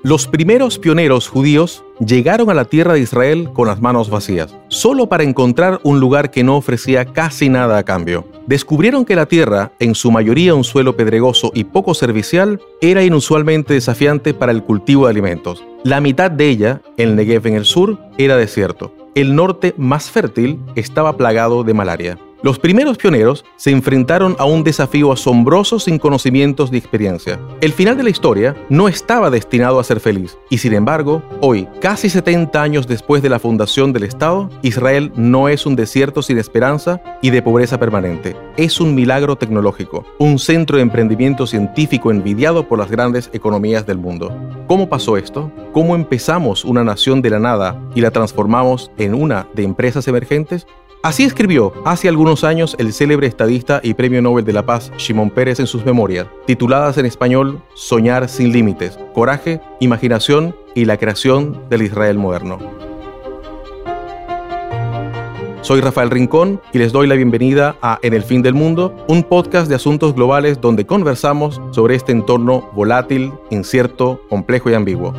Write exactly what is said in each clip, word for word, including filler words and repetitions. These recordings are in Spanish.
Los primeros pioneros judíos llegaron a la tierra de Israel con las manos vacías, solo para encontrar un lugar que no ofrecía casi nada a cambio. Descubrieron que la tierra, en su mayoría un suelo pedregoso y poco servicial, era inusualmente desafiante para el cultivo de alimentos. La mitad de ella, el Negev en el sur, era desierto. El norte, más fértil, estaba plagado de malaria. Los primeros pioneros se enfrentaron a un desafío asombroso sin conocimientos ni experiencia. El final de la historia no estaba destinado a ser feliz, y sin embargo, hoy, casi setenta años después de la fundación del Estado, Israel no es un desierto sin esperanza y de pobreza permanente. Es un milagro tecnológico, un centro de emprendimiento científico envidiado por las grandes economías del mundo. ¿Cómo pasó esto? ¿Cómo empezamos una nación de la nada y la transformamos en una de empresas emergentes? Así escribió hace algunos años el célebre estadista y Premio Nobel de la Paz Shimon Peres en sus memorias, tituladas en español Soñar sin límites, coraje, imaginación y la creación del Israel moderno. Soy Rafael Rincón y les doy la bienvenida a En el Fin del Mundo, un podcast de asuntos globales donde conversamos sobre este entorno volátil, incierto, complejo y ambiguo.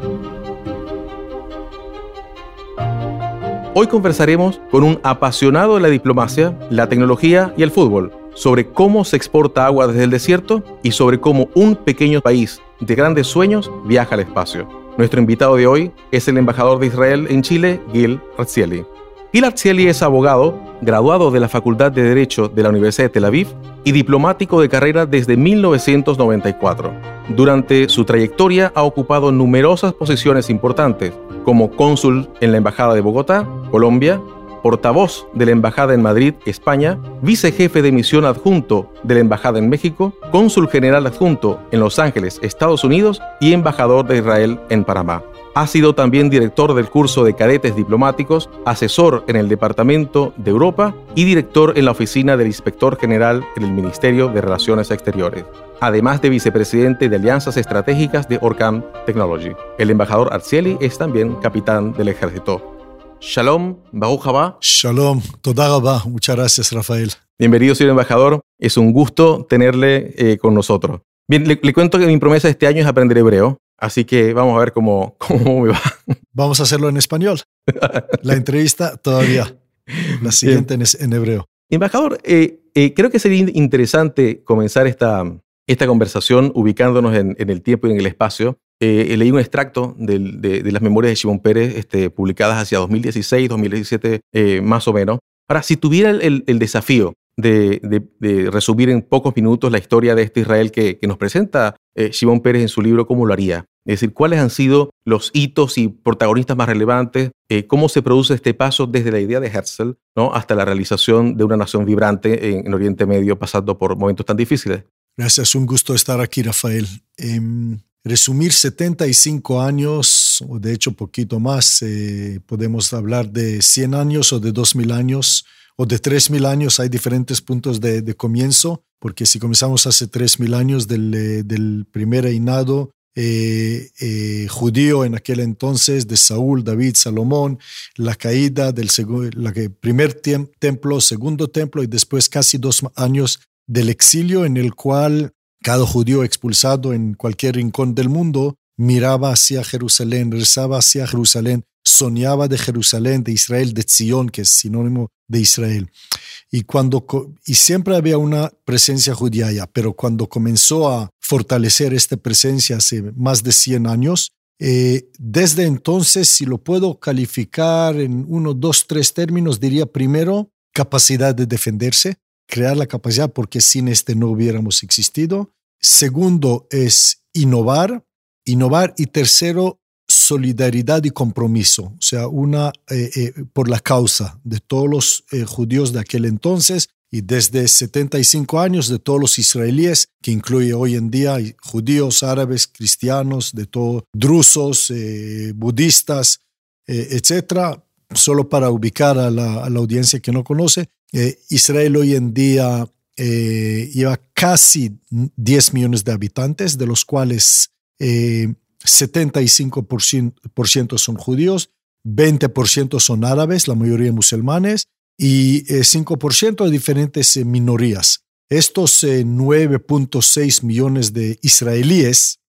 Hoy conversaremos con un apasionado de la diplomacia, la tecnología y el fútbol, sobre cómo se exporta agua desde el desierto y sobre cómo un pequeño país de grandes sueños viaja al espacio. Nuestro invitado de hoy es el embajador de Israel en Chile, Gil Artzieli. Gil Artzieli es abogado, graduado de la Facultad de Derecho de la Universidad de Tel Aviv y diplomático de carrera desde mil novecientos noventa y cuatro. Durante su trayectoria ha ocupado numerosas posiciones importantes, como cónsul en la Embajada de Bogotá, Colombia, portavoz de la Embajada en Madrid, España, vicejefe de misión adjunto de la Embajada en México, cónsul general adjunto en Los Ángeles, Estados Unidos y embajador de Israel en Panamá. Ha sido también director del curso de cadetes diplomáticos, asesor en el Departamento de Europa y director en la oficina del Inspector General en el Ministerio de Relaciones Exteriores, además de vicepresidente de Alianzas Estratégicas de Orcam Technology. El embajador Artzieli es también capitán del ejército. Shalom, Baruch haba. Shalom, toda rabá. Muchas gracias, Rafael. Bienvenido, señor embajador. Es un gusto tenerle eh, con nosotros. Bien, le, le cuento que mi promesa este año es aprender hebreo. Así que vamos a ver cómo, cómo me va. Vamos a hacerlo en español. La entrevista todavía. La siguiente en, en hebreo. Embajador, eh, eh, creo que sería interesante comenzar esta, esta conversación ubicándonos en, en el tiempo y en el espacio. Eh, leí un extracto de, de, de las memorias de Shimon Peres este, publicadas hacia dos mil dieciséis, dos mil diecisiete, eh, más o menos. Ahora, si tuviera el, el, el desafío de, de, de resumir en pocos minutos la historia de este Israel que, que nos presenta eh, Shimon Peres en su libro, ¿cómo lo haría? Es decir, ¿cuáles han sido los hitos y protagonistas más relevantes? Eh, ¿Cómo se produce este paso desde la idea de Herzl, ¿no?, hasta la realización de una nación vibrante en, en Oriente Medio, pasando por momentos tan difíciles? Gracias, un gusto estar aquí, Rafael. Eh, resumir setenta y cinco años, o de hecho poquito más, eh, podemos hablar de cien años o de dos mil años, o de tres mil años. Hay diferentes puntos de, de comienzo, porque si comenzamos hace tres mil años del, eh, del primer reinado eh, eh, judío en aquel entonces, de Saúl, David, Salomón, la caída del segu- la que, primer tem- templo, segundo templo y después casi dos años del exilio, en el cual cada judío expulsado en cualquier rincón del mundo miraba hacia Jerusalén, rezaba hacia Jerusalén, soñaba de Jerusalén, de Israel, de Zion, que es sinónimo de Israel. Y, cuando, y siempre había una presencia judía allá, pero cuando comenzó a fortalecer esta presencia hace más de cien años, eh, desde entonces, si lo puedo calificar en uno, dos, tres términos, diría primero, capacidad de defenderse, crear la capacidad, porque sin este no hubiéramos existido. Segundo es innovar, innovar y tercero, solidaridad y compromiso, o sea, una eh, eh, por la causa de todos los eh, judíos de aquel entonces y desde setenta y cinco años de todos los israelíes, que incluye hoy en día judíos, árabes, cristianos, de todo, drusos, eh, budistas, eh, etcétera. Solo para ubicar a la, a la audiencia que no conoce, eh, Israel hoy en día eh, lleva casi diez millones de habitantes, de los cuales eh, setenta y cinco por ciento son judíos, veinte por ciento son árabes, la mayoría musulmanes, y eh, cinco por ciento de diferentes eh, minorías. Estos eh, nueve punto seis millones de israelíes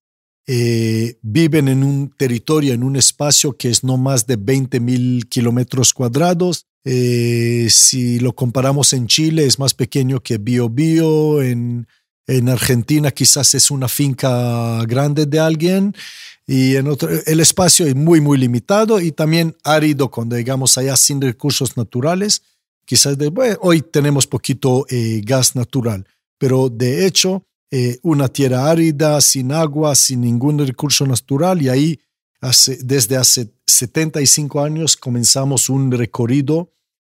eh, viven en un territorio, en un espacio que es no más de veinte mil kilómetros cuadrados. Eh, si lo comparamos en Chile, es más pequeño que Biobío. En, en Argentina quizás es una finca grande de alguien. Y en otro, el espacio es muy, muy limitado y también árido, cuando digamos allá sin recursos naturales. Quizás de, bueno, hoy tenemos poquito eh, gas natural, pero de hecho eh, una tierra árida, sin agua, sin ningún recurso natural, y ahí hace, desde hace setenta y cinco años comenzamos un recorrido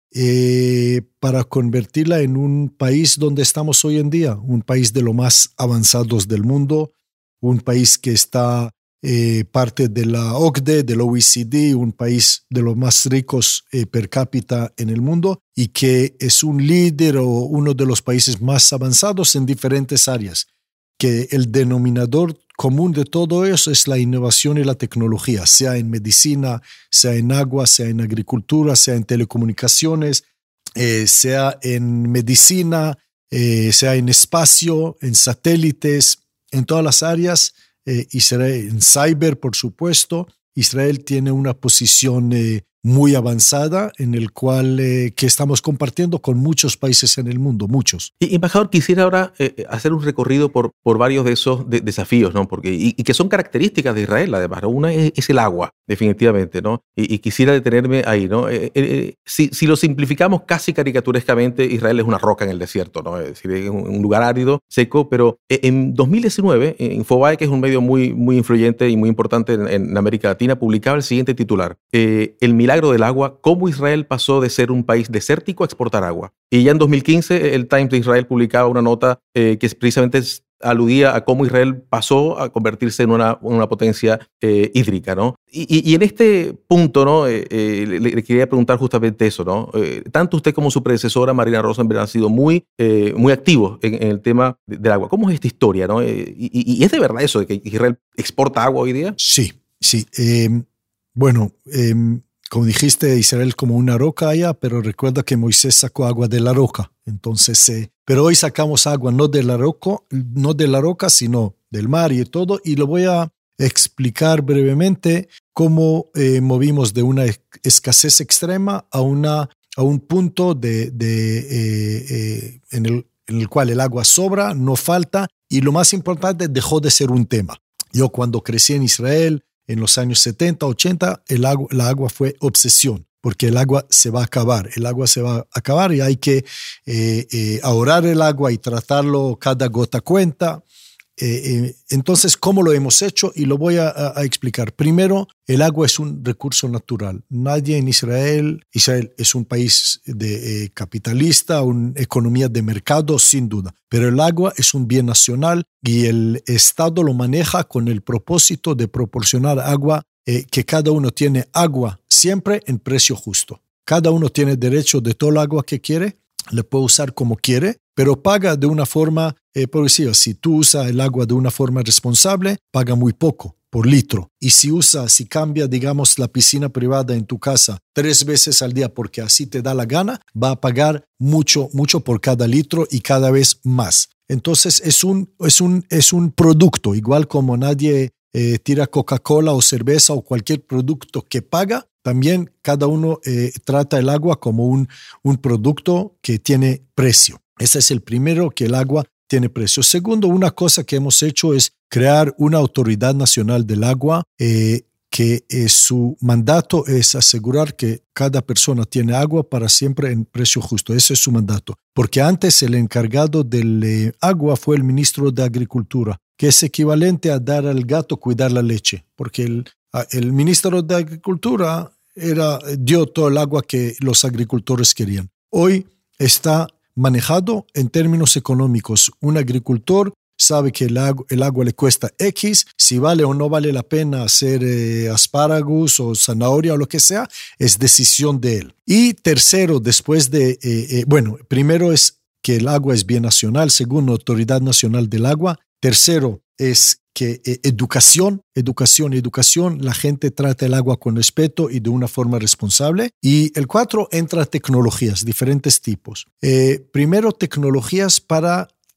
eh, para convertirla en un país donde estamos hoy en día, un país de los más avanzados del mundo, un país que está Eh, parte de la O C D E, del O E C D, un país de los más ricos eh, per cápita en el mundo y que es un líder o uno de los países más avanzados en diferentes áreas, que el denominador común de todo eso es la innovación y la tecnología, sea en medicina, sea en agua, sea en agricultura, sea en telecomunicaciones, eh, sea en medicina, eh, sea en espacio, en satélites, en todas las áreas. Eh, Israel, en cyber, por supuesto, Israel tiene una posición eh, muy avanzada en el cual eh, que estamos compartiendo con muchos países en el mundo, muchos. Y, embajador, quisiera ahora eh, hacer un recorrido por, por varios de esos de, desafíos, ¿no? Porque, y, y que son características de Israel, además, ¿no? Una es, es el agua, definitivamente, ¿no? Y, y quisiera detenerme ahí, ¿no? Eh, eh, si, si lo simplificamos casi caricaturescamente, Israel es una roca en el desierto, ¿no? Es decir, es un, un lugar árido, seco, pero en dos mil diecinueve, Infobae, que es un medio muy, muy influyente y muy importante en, en América Latina, publicaba el siguiente titular: eh, el milagro del agua, cómo Israel pasó de ser un país desértico a exportar agua. Y ya en dos mil quince el Times de Israel publicaba una nota eh, que precisamente aludía a cómo Israel pasó a convertirse en una, una potencia eh, hídrica, ¿no? Y, y, y en este punto, ¿no? Eh, eh, le, le quería preguntar justamente eso, ¿no? Eh, tanto usted como su predecesora, Marina Rosenberg, han sido muy, eh, muy activos en, en el tema de, del agua. ¿Cómo es esta historia, no? Eh, y, y es de verdad eso de que Israel exporta agua hoy día? Sí, sí. Eh, bueno, eh, como dijiste, Israel como una roca allá, pero recuerda que Moisés sacó agua de la roca. Entonces, eh, pero hoy sacamos agua no de la roca, no de la roca, sino del mar y todo. Y lo voy a explicar brevemente cómo eh, movimos de una escasez extrema a, una, a un punto de, de, eh, eh, en, el, en el cual el agua sobra, no falta, y lo más importante, dejó de ser un tema. Yo cuando crecí en Israel, en los años setenta, ochenta, el agua, la agua fue obsesión, porque el agua se va a acabar, el agua se va a acabar y hay que eh, eh, ahorrar el agua y tratarlo, cada gota cuenta. Eh, eh, entonces, ¿cómo lo hemos hecho? Y lo voy a, a, a explicar. Primero, el agua es un recurso natural. Nadie en Israel, Israel es un país de, eh, capitalista, una economía de mercado, sin duda, pero el agua es un bien nacional y el Estado lo maneja con el propósito de proporcionar agua, eh, que cada uno tiene agua siempre en precio justo. Cada uno tiene derecho de todo el agua que quiere, le puede usar como quiere, pero paga de una forma, eh, por decir, si tú usas el agua de una forma responsable, paga muy poco por litro. Y si usa, si cambia, digamos, la piscina privada en tu casa tres veces al día porque así te da la gana, va a pagar mucho, mucho por cada litro y cada vez más. Entonces es un, es un, es un producto, igual como nadie eh, tira Coca-Cola o cerveza o cualquier producto que paga. También cada uno eh, trata el agua como un, un producto que tiene precio. Ese es el primero, que el agua tiene precio. Segundo, una cosa que hemos hecho es crear una autoridad nacional del agua eh, que eh, su mandato es asegurar que cada persona tiene agua para siempre en precio justo. Ese es su mandato. Porque antes el encargado del eh, agua fue el ministro de Agricultura, que es equivalente a dar al gato cuidar la leche. Porque el, el ministro de Agricultura era, dio todo el agua que los agricultores querían. Hoy está manejado en términos económicos. Un agricultor sabe que el agua, el agua le cuesta X, si vale o no vale la pena hacer eh, espárragos o zanahoria o lo que sea, es decisión de él. Y tercero, después de, eh, eh, bueno, primero es que el agua es bien nacional, segundo, Autoridad Nacional del Agua, tercero es que eh, educación, educación, educación, la gente trata el agua con respeto y de una forma responsable. Y el cuatro, entra tecnologías, diferentes tipos. Eh, primero, tecnologías para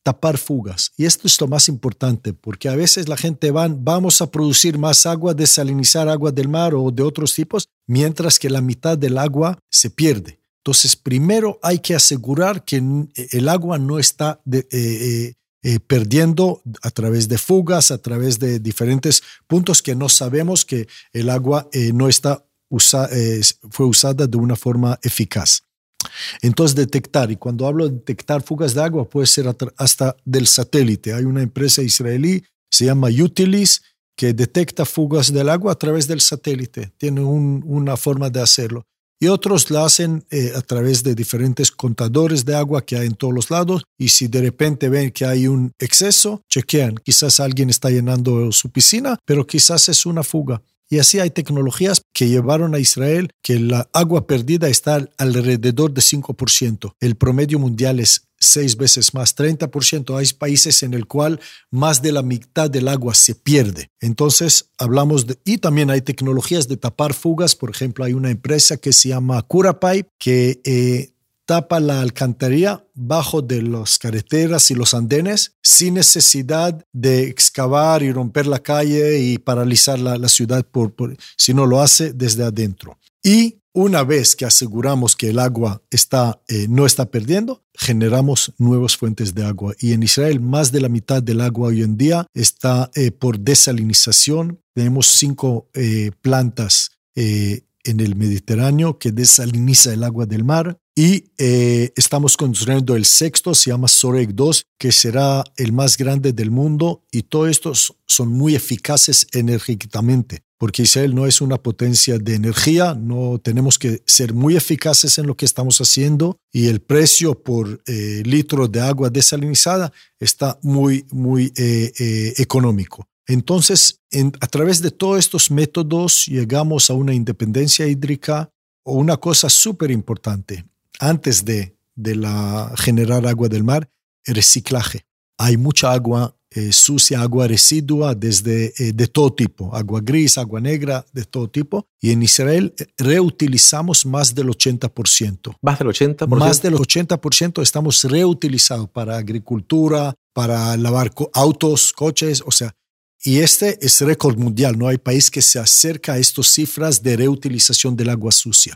tapar fugas. Y esto es lo más importante, porque a veces la gente va, vamos a producir más agua, desalinizar agua del mar o de otros tipos, mientras que la mitad del agua se pierde. Entonces, primero hay que asegurar que el agua no está de, eh, eh, eh, perdiendo a través de fugas, a través de diferentes puntos que no sabemos que el agua eh, no está usa, eh, fue usada de una forma eficaz. Entonces, detectar, y cuando hablo de detectar fugas de agua, puede ser hasta del satélite. Hay una empresa israelí, se llama Utilis, que detecta fugas del agua a través del satélite. Tiene un, una forma de hacerlo. Y otros lo hacen eh, a través de diferentes contadores de agua que hay en todos los lados. Y si de repente ven que hay un exceso, chequean. Quizás alguien está llenando su piscina, pero quizás es una fuga. Y así hay tecnologías que llevaron a Israel que la agua perdida está alrededor de cinco por ciento. El promedio mundial es seis veces más, treinta por ciento. Hay países en el cual más de la mitad del agua se pierde. Entonces, hablamos de... Y también hay tecnologías de tapar fugas. Por ejemplo, hay una empresa que se llama Curapipe que... Eh, tapa la alcantarilla bajo de las carreteras y los andenes sin necesidad de excavar y romper la calle y paralizar la, la ciudad, por, por, sino lo hace desde adentro. Y una vez que aseguramos que el agua está, eh, no está perdiendo, generamos nuevas fuentes de agua. Y en Israel más de la mitad del agua hoy en día está eh, por desalinización. Tenemos cinco eh, plantas eh, en el Mediterráneo que desaliniza el agua del mar. Y eh, estamos construyendo el sexto, se llama Sorek dos, que será el más grande del mundo. Y todos estos son muy eficaces energéticamente, porque Israel no es una potencia de energía. No tenemos que ser muy eficaces en lo que estamos haciendo. Y el precio por eh, litro de agua desalinizada está muy, muy eh, eh, económico. Entonces, en, a través de todos estos métodos llegamos a una independencia hídrica o una cosa súper importante. Antes de, de la, generar agua del mar, el reciclaje. Hay mucha agua eh, sucia, agua residua desde, eh, de todo tipo, agua gris, agua negra, de todo tipo. Y en Israel reutilizamos más del ochenta por ciento. ¿Más del ochenta por ciento? Más del ochenta por ciento estamos reutilizados para agricultura, para lavar co- autos, coches, o sea, y este es récord mundial. No hay país que se acerca a estas cifras de reutilización del agua sucia.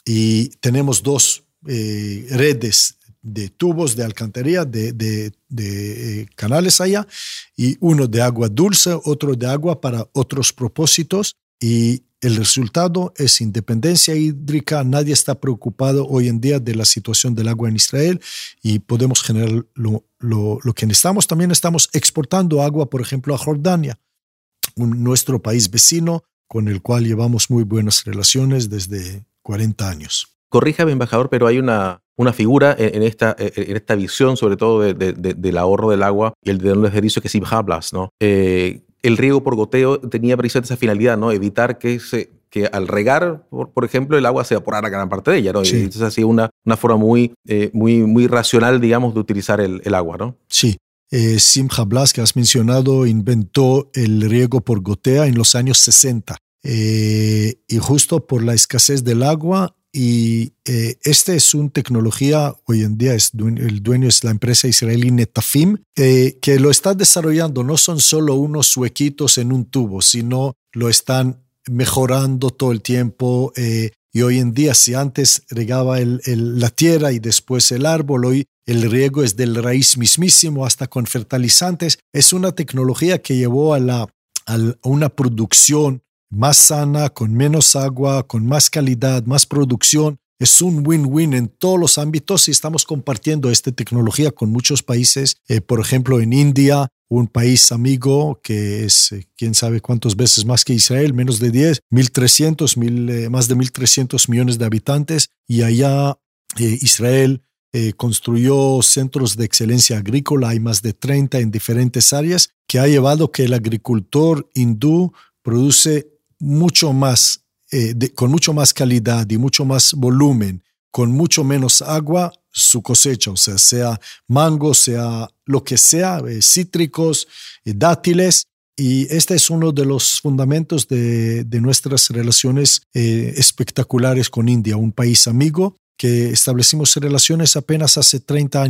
Y tenemos dos Eh, redes de tubos de alcantarilla, de, de, de eh, canales allá, y uno de agua dulce, otro de agua para otros propósitos, y el resultado es independencia hídrica. Nadie está preocupado hoy en día de la situación del agua en Israel y podemos generar lo, lo, lo que necesitamos. También estamos exportando agua, por ejemplo, a Jordania, un, nuestro país vecino con el cual llevamos muy buenas relaciones desde cuarenta años. Corríjame, embajador, pero hay una, una figura en, en, esta, en esta visión, sobre todo de, de, de, del ahorro del agua y el de los servicios, que es Simcha Blas, ¿no? Eh, el riego por goteo tenía precisamente esa finalidad, ¿no? Evitar que, se, que al regar, por, por ejemplo, el agua se evaporara gran parte de ella, ¿no? Sí. Y entonces ha sido una, una forma muy, eh, muy, muy racional, digamos, de utilizar el, el agua, ¿no? Sí. Eh, Simcha Blas, que has mencionado, inventó el riego por gotea en los años sesenta. Eh, y justo por la escasez del agua. Y eh, esta es una tecnología, hoy en día es dueño, el dueño es la empresa israelí Netafim, eh, que lo está desarrollando. No son solo unos huequitos en un tubo, sino lo están mejorando todo el tiempo. Eh, y hoy en día, si antes regaba el, el, la tierra y después el árbol, hoy el riego es del raíz mismísimo hasta con fertilizantes. Es una tecnología que llevó a, la, a una producción más sana, con menos agua, con más calidad, más producción. Es un win-win en todos los ámbitos y estamos compartiendo esta tecnología con muchos países. Eh, por ejemplo, en India, un país amigo que es, eh, quién sabe cuántas veces más que Israel, menos de diez, mil trescientos, mil, eh, más de mil trescientos millones de habitantes. Y allá eh, Israel eh, construyó centros de excelencia agrícola. Hay más de treinta en diferentes áreas que ha llevado que el agricultor hindú produce mucho más, eh, de, con mucho más calidad y mucho más volumen, con mucho menos agua, su cosecha, o sea, sea mango, sea lo que sea, eh, cítricos, eh, dátiles. Y este es uno de los fundamentos de, de nuestras relaciones eh, espectaculares con India, un país amigo que establecimos relaciones apenas hace treinta años.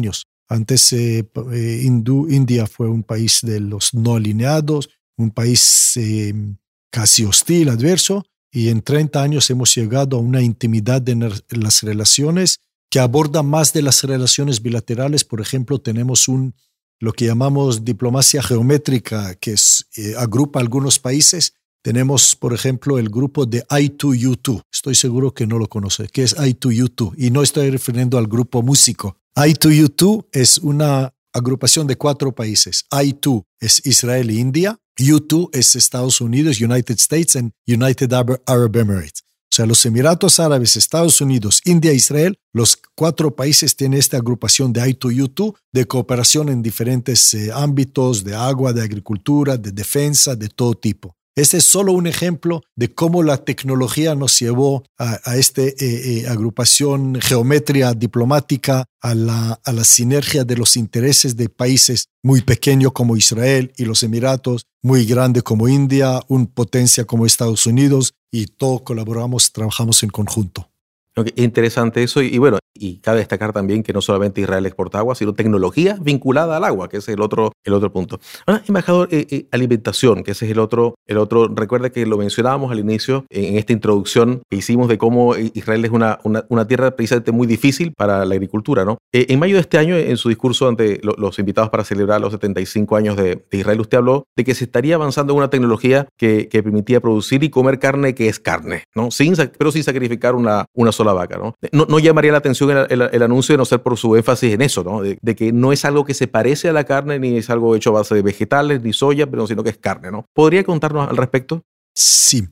Antes eh, eh, Hindú, India fue un país de los no alineados, un país eh, casi hostil, adverso, y en treinta años hemos llegado a una intimidad en las relaciones que aborda más de las relaciones bilaterales. Por ejemplo, tenemos un, lo que llamamos diplomacia geométrica, que es, eh, agrupa algunos países. Tenemos, por ejemplo, el grupo de I dos U dos. Estoy seguro que no lo conoce. ¿Qué es I dos U dos? Y no estoy refiriendo al grupo músico. I dos U dos es una agrupación de cuatro países. I dos es Israel e India. U dos es Estados Unidos, United States y United Arab Emirates. O sea, los Emiratos Árabes, Estados Unidos, India e Israel, los cuatro países tienen esta agrupación de I dos U dos de cooperación en diferentes eh, ámbitos de agua, de agricultura, de defensa, de todo tipo. Este es solo un ejemplo de cómo la tecnología nos llevó a, a esta eh, eh, agrupación geometría diplomática, a la, a la sinergia de los intereses de países muy pequeños como Israel y los Emiratos, muy grande como India, una potencia como Estados Unidos, y todos colaboramos, trabajamos en conjunto. Okay, interesante eso, y, y bueno, y cabe destacar también que no solamente Israel exporta agua, sino tecnología vinculada al agua, que ese es el otro, el otro punto. Ahora, embajador, eh, eh, alimentación, que ese es el otro, el otro. Recuerda que lo mencionábamos al inicio, en, en esta introducción que hicimos de cómo Israel es una, una, una tierra precisamente muy difícil para la agricultura, ¿no? Eh, en mayo de este año, en su discurso ante lo, los invitados para celebrar los setenta y cinco años de, de Israel, usted habló de que se estaría avanzando en una tecnología que, que permitía producir y comer carne que es carne, ¿no? Sin, pero sin sacrificar una, una sola vaca, ¿no? No, no llamaría la atención el, el, el anuncio de no ser por su énfasis en eso, ¿no? De, de que no es algo que se parece a la carne, ni es algo hecho a base de vegetales, ni soya, pero sino que es carne, ¿no? ¿Podría contarnos al respecto? Sí.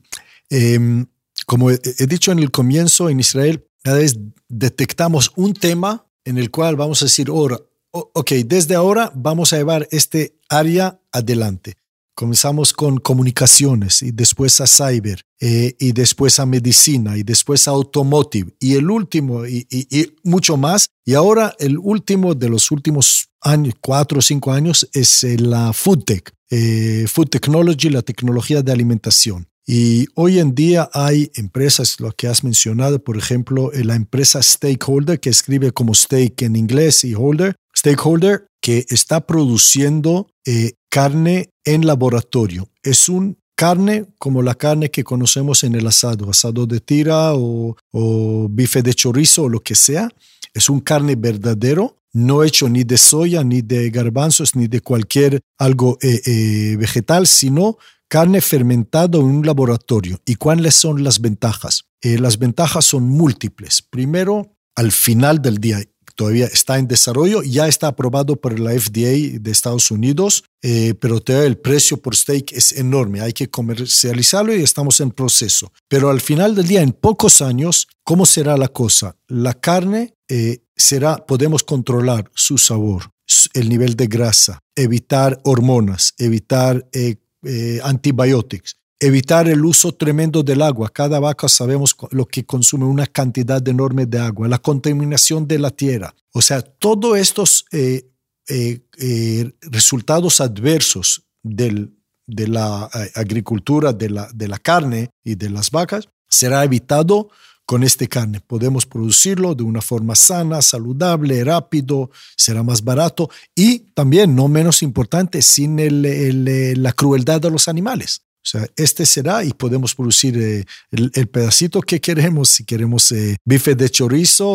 Eh, como he, he dicho en el comienzo, en Israel, cada vez detectamos un tema en el cual vamos a decir, ahora, oh, ok, desde ahora vamos a llevar este área adelante. Comenzamos con comunicaciones y después a cyber eh, y después a medicina y después a automotive y el último y, y, y mucho más. Y ahora el último de los últimos años, cuatro o cinco años, es eh, la food tech, eh, food technology, la tecnología de alimentación. Y hoy en día hay empresas, lo que has mencionado, por ejemplo, la empresa Stakeholder, que escribe como Stake en inglés y Holder, Stakeholder, que está produciendo eh, carne en laboratorio. Es un carne como la carne que conocemos en el asado, asado de tira o, o bife de chorizo o lo que sea. Es un carne verdadero, no hecho ni de soya, ni de garbanzos, ni de cualquier algo eh, eh, vegetal, sino carne fermentada en un laboratorio. ¿Y cuáles son las ventajas? Eh, las ventajas son múltiples. Primero, al final del día, todavía está en desarrollo, ya está aprobado por la F D A de Estados Unidos, eh, pero todavía el precio por steak es enorme, hay que comercializarlo y estamos en proceso. Pero al final del día, en pocos años, ¿cómo será la cosa? La carne eh, será, podemos controlar su sabor, el nivel de grasa, evitar hormonas, evitar eh, eh, antibióticos, evitar el uso tremendo del agua. Cada vaca sabemos lo que consume, una cantidad enorme de agua, la contaminación de la tierra. O sea, todos estos eh, eh, eh, resultados adversos del, de la eh, agricultura, de la, de la carne y de las vacas, será evitado con esta carne. Podemos producirlo de una forma sana, saludable, rápido, será más barato y también, no menos importante, sin el, el, la crueldad de los animales. O sea, este será y podemos producir eh, el, el pedacito que queremos, si queremos eh, bife de chorizo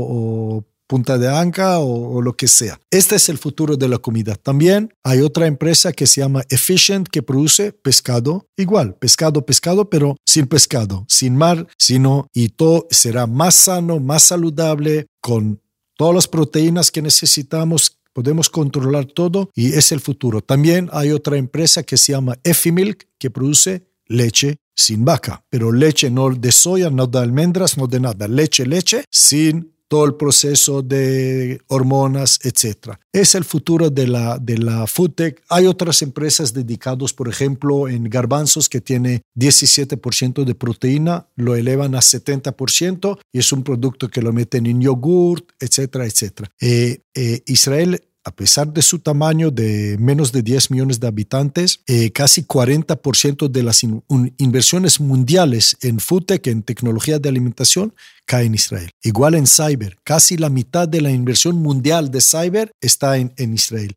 o, o punta de anca o, o lo que sea. Este es el futuro de la comida. También hay otra empresa que se llama Efficient que produce pescado igual, pescado, pescado, pero sin pescado, sin mar, sino y todo será más sano, más saludable, con todas las proteínas que necesitamos. Podemos controlar todo y es el futuro. También hay otra empresa que se llama Effimilk que produce leche sin vaca, pero leche no de soya, no de almendras, no de nada. Leche, leche sin todo el proceso de hormonas, etcétera. Es el futuro de la, de la food tech. Hay otras empresas dedicadas, por ejemplo, en garbanzos que tiene diecisiete por ciento de proteína, lo elevan a setenta por ciento y es un producto que lo meten en yogurt, etcétera, etcétera. Eh, eh, Israel, a pesar de su tamaño de menos de diez millones de habitantes, eh, casi cuarenta por ciento de las in, un, inversiones mundiales en food tech, en tecnología de alimentación, cae en Israel. Igual en cyber, casi la mitad de la inversión mundial de cyber está en, en Israel.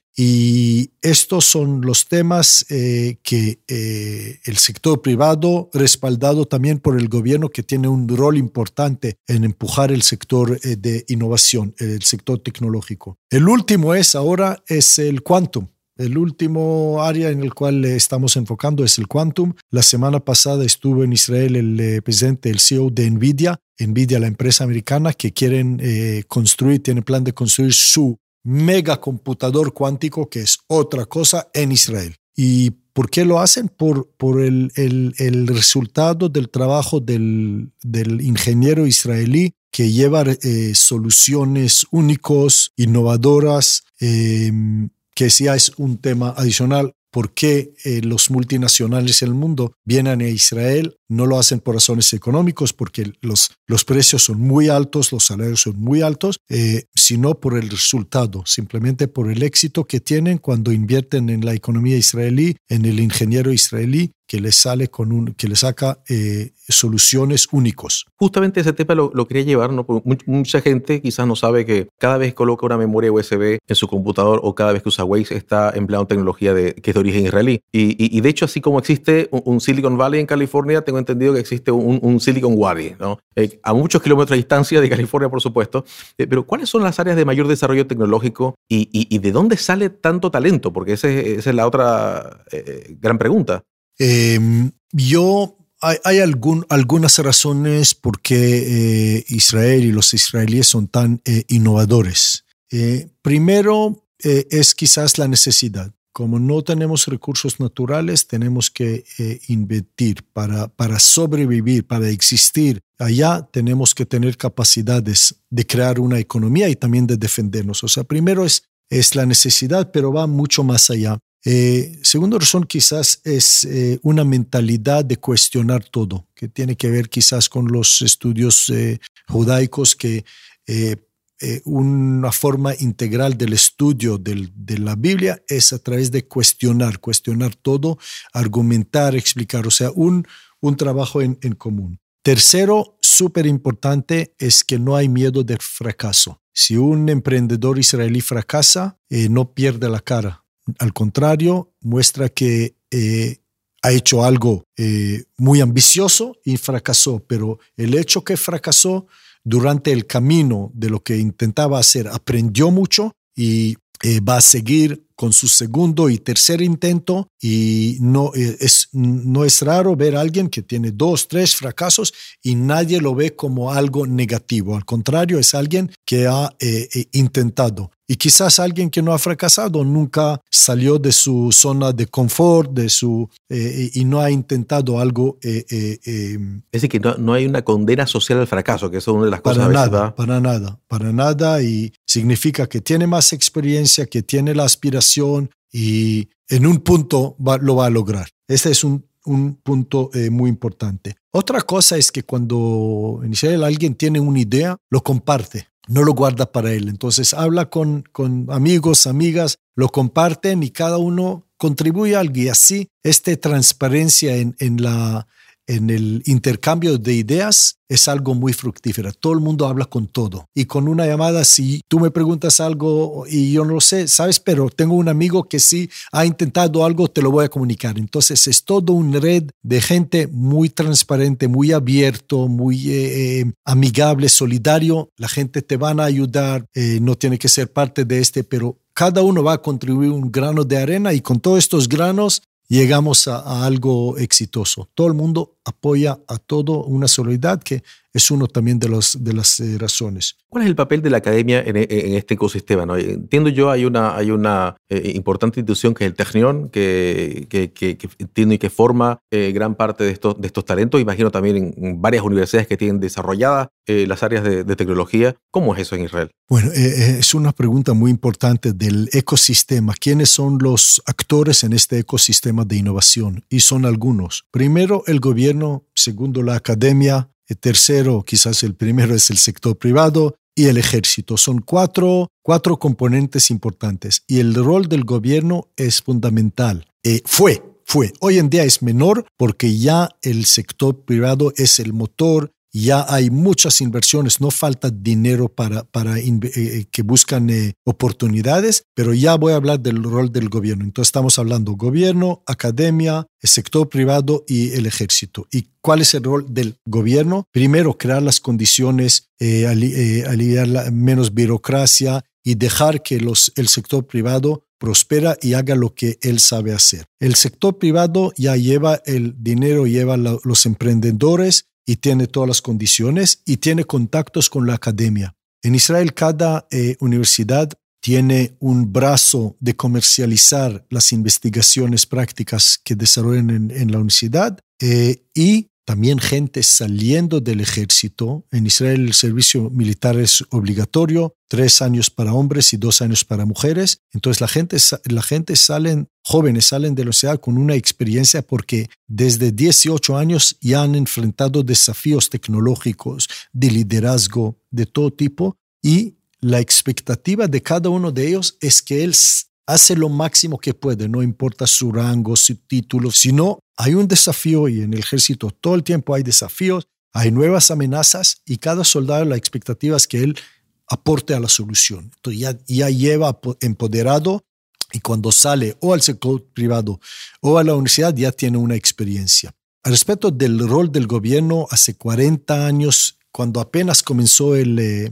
Y estos son los temas eh, que eh, el sector privado, respaldado también por el gobierno, que tiene un rol importante en empujar el sector eh, de innovación, el sector tecnológico. El último es ahora es el quantum. El último área en el cual estamos enfocando es el quantum. La semana pasada estuvo en Israel el eh, presidente, el C E O de NVIDIA, NVIDIA, la empresa americana, que quieren eh, construir, tiene plan de construir su megacomputador cuántico, que es otra cosa, en Israel. ¿Y por qué lo hacen? Por, por el, el, el resultado del trabajo del, del ingeniero israelí que lleva eh, soluciones únicos, innovadoras, eh, que ya es un tema adicional. ¿Por qué eh, los multinacionales del mundo vienen a Israel? No lo hacen por razones económicas, porque los, los precios son muy altos, los salarios son muy altos, eh, sino por el resultado, simplemente por el éxito que tienen cuando invierten en la economía israelí, en el ingeniero israelí, que les sale con un, que les saca eh, soluciones únicos. Justamente ese tema lo, lo quería llevar, ¿no? Porque mucha gente quizás no sabe que cada vez que coloca una memoria U S B en su computador o cada vez que usa Waze está empleando tecnología de, que es de origen israelí. Y, y, y de hecho, así como existe un, un Silicon Valley en California, tengo entendido que existe un, un Silicon Valley, ¿no? Eh, a muchos kilómetros de distancia de California, por supuesto. Eh, pero ¿cuáles son las áreas de mayor desarrollo tecnológico y, y, y de dónde sale tanto talento? Porque ese, esa es la otra eh, gran pregunta. Eh, yo, hay, hay algún, algunas razones por qué eh, Israel y los israelíes son tan eh, innovadores. Eh, primero eh, es quizás la necesidad. Como no tenemos recursos naturales, tenemos que eh, invertir para, para sobrevivir, para existir. Allá tenemos que tener capacidades de crear una economía y también de defendernos. O sea, primero es, es la necesidad, pero va mucho más allá. Eh, segunda razón quizás es eh, una mentalidad de cuestionar todo, que tiene que ver quizás con los estudios eh, judaicos, que eh, eh, una forma integral del estudio del, de la Biblia es a través de cuestionar, cuestionar todo, argumentar, explicar, o sea, un, un trabajo en, en común. Tercero, súper importante, es que no hay miedo de fracaso. Si un emprendedor israelí fracasa, eh, no pierde la cara. Al contrario, muestra que eh, ha hecho algo eh, muy ambicioso y fracasó, pero el hecho que fracasó durante el camino de lo que intentaba hacer, aprendió mucho y eh, va a seguir con su segundo y tercer intento, y no eh, es, no es raro ver a alguien que tiene dos, tres fracasos y nadie lo ve como algo negativo. Al contrario, es alguien que ha eh, eh, intentado. Y quizás alguien que no ha fracasado nunca salió de su zona de confort, de su eh, y no ha intentado algo. Eh, eh, eh, es decir, que no, no hay una condena social al fracaso, que eso es una de las cosas para a veces nada, va... para nada, para nada, y significa que tiene más experiencia, que tiene la aspiración y en un punto va, lo va a lograr. Este es un, un punto eh, muy importante. Otra cosa es que cuando en Israel alguien tiene una idea, lo comparte. No lo guarda para él. Entonces habla con, con amigos, amigas, lo comparten y cada uno contribuye a algo. Y así, esta transparencia en, en, la, en el intercambio de ideas es algo muy fructífero. Todo el mundo habla con todo. Y con una llamada, si tú me preguntas algo y yo no lo sé, ¿sabes? Pero tengo un amigo que sí ha intentado algo, te lo voy a comunicar. Entonces es todo una red de gente muy transparente, muy abierto, muy eh, eh, amigable, solidario. La gente te van a ayudar, eh, no tiene que ser parte de este, pero cada uno va a contribuir un grano de arena y con todos estos granos llegamos a, a algo exitoso. Todo el mundo apoya a todo, una solidaridad que es uno también de, los, de las eh, razones. ¿Cuál es el papel de la academia en, en este ecosistema, ¿no? Entiendo yo, hay una, hay una eh, importante institución que es el Technion, que, que, que, que entiendo y que forma eh, gran parte de estos, de estos talentos. Imagino también en, en varias universidades que tienen desarrolladas eh, las áreas de, de tecnología. ¿Cómo es eso en Israel? Bueno, eh, es una pregunta muy importante del ecosistema. ¿Quiénes son los actores en este ecosistema de innovación? Y son algunos. Primero, el gobierno. Segundo, la academia. El tercero, quizás el primero, es el sector privado y el ejército. Son cuatro, cuatro componentes importantes y el rol del gobierno es fundamental. Eh, fue, fue. Hoy en día es menor porque ya el sector privado es el motor ya hay muchas inversiones, no falta dinero para, para eh, que buscan eh, oportunidades, pero ya voy a hablar del rol del gobierno. Entonces estamos hablando gobierno, academia, el sector privado y el ejército. ¿Y cuál es el rol del gobierno? Primero, crear las condiciones, eh, ali, eh, aliviar la, menos burocracia y dejar que los, el sector privado prospera y haga lo que él sabe hacer. El sector privado ya lleva el dinero, lleva la, los emprendedores y tiene todas las condiciones y tiene contactos con la academia. En Israel, cada eh, universidad tiene un brazo de comercializar las investigaciones prácticas que desarrollan en, en la universidad eh, y también gente saliendo del ejército. En Israel el servicio militar es obligatorio, tres años para hombres y dos años para mujeres. Entonces la gente, la gente salen, jóvenes salen de la universidad con una experiencia porque desde dieciocho años ya han enfrentado desafíos tecnológicos, de liderazgo, de todo tipo, y la expectativa de cada uno de ellos es que él hace lo máximo que puede, no importa su rango, su título, sino hay un desafío y en el ejército todo el tiempo hay desafíos, hay nuevas amenazas y cada soldado la expectativa es que él aporte a la solución. Entonces ya, ya lleva empoderado y cuando sale o al sector privado o a la universidad ya tiene una experiencia. Al respecto del rol del gobierno, hace cuarenta años, cuando apenas comenzó el, eh,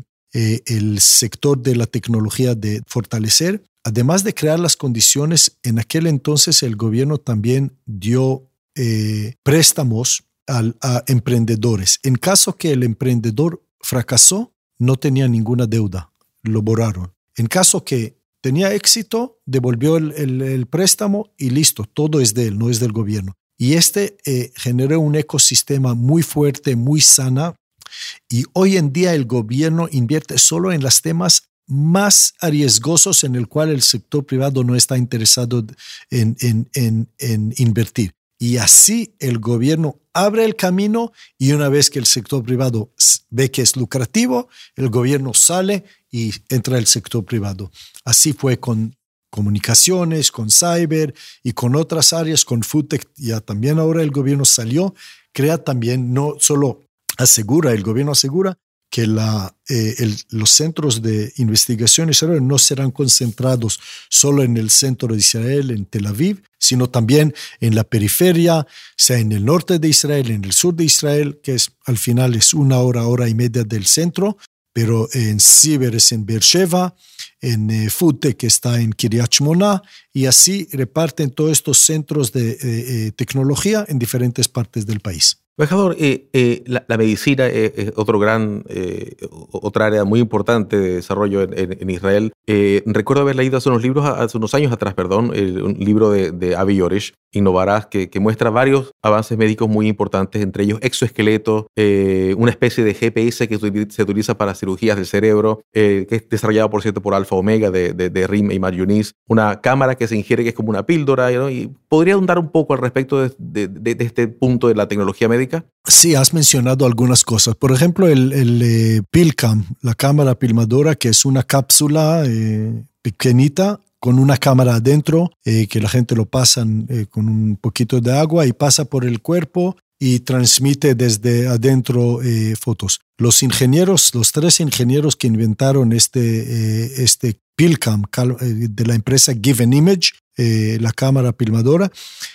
el sector de la tecnología de fortalecer, además de crear las condiciones, en aquel entonces el gobierno también dio eh, préstamos a, a emprendedores. En caso que el emprendedor fracasó, no tenía ninguna deuda, lo borraron. En caso que tenía éxito, devolvió el, el, el préstamo y listo, todo es de él, no es del gobierno. Y este eh, generó un ecosistema muy fuerte, muy sana, y hoy en día el gobierno invierte solo en los temas más arriesgosos en el cual el sector privado no está interesado en, en, en, en invertir. Y así el gobierno abre el camino y una vez que el sector privado ve que es lucrativo, el gobierno sale y entra el sector privado. Así fue con comunicaciones, con cyber y con otras áreas, con foodtech. Ya también ahora el gobierno salió, crea también, no solo asegura, el gobierno asegura que la, eh, el, los centros de investigación israelí no serán concentrados solo en el centro de Israel, en Tel Aviv, sino también en la periferia, sea en el norte de Israel, en el sur de Israel, que es, al final es una hora, hora y media del centro, pero en Ciber es en Beersheba, en eh, Foodtech que está en Kiryat Shmona, y así reparten todos estos centros de eh, eh, tecnología en diferentes partes del país. Embajador, eh, eh, la, la medicina es, es otro gran, eh, otra área muy importante de desarrollo en, en, en Israel. Eh, recuerdo haber leído hace unos libros, hace unos años atrás, perdón, el, un libro de, de Avi Yoresh, Innovarás, que, que muestra varios avances médicos muy importantes, entre ellos exoesqueletos, eh, una especie de G P S que se utiliza para cirugías del cerebro, eh, que es desarrollado, por cierto, por Alfa Omega de, de, de Rim y Mar Yunis, una cámara que se ingiere que es como una píldora, ¿no? Y ¿podría ahondar un poco al respecto de, de, de, de este punto de la tecnología médica? Sí, has mencionado algunas cosas. Por ejemplo, el, el eh, PillCam, la cámara filmadora, que es una cápsula eh, pequeñita con una cámara adentro, eh, que la gente lo pasa eh, con un poquito de agua y pasa por el cuerpo y transmite desde adentro eh, fotos. Los ingenieros, los tres ingenieros que inventaron este, eh, este PillCam eh, de la empresa Given Image, eh, la cámara filmadora,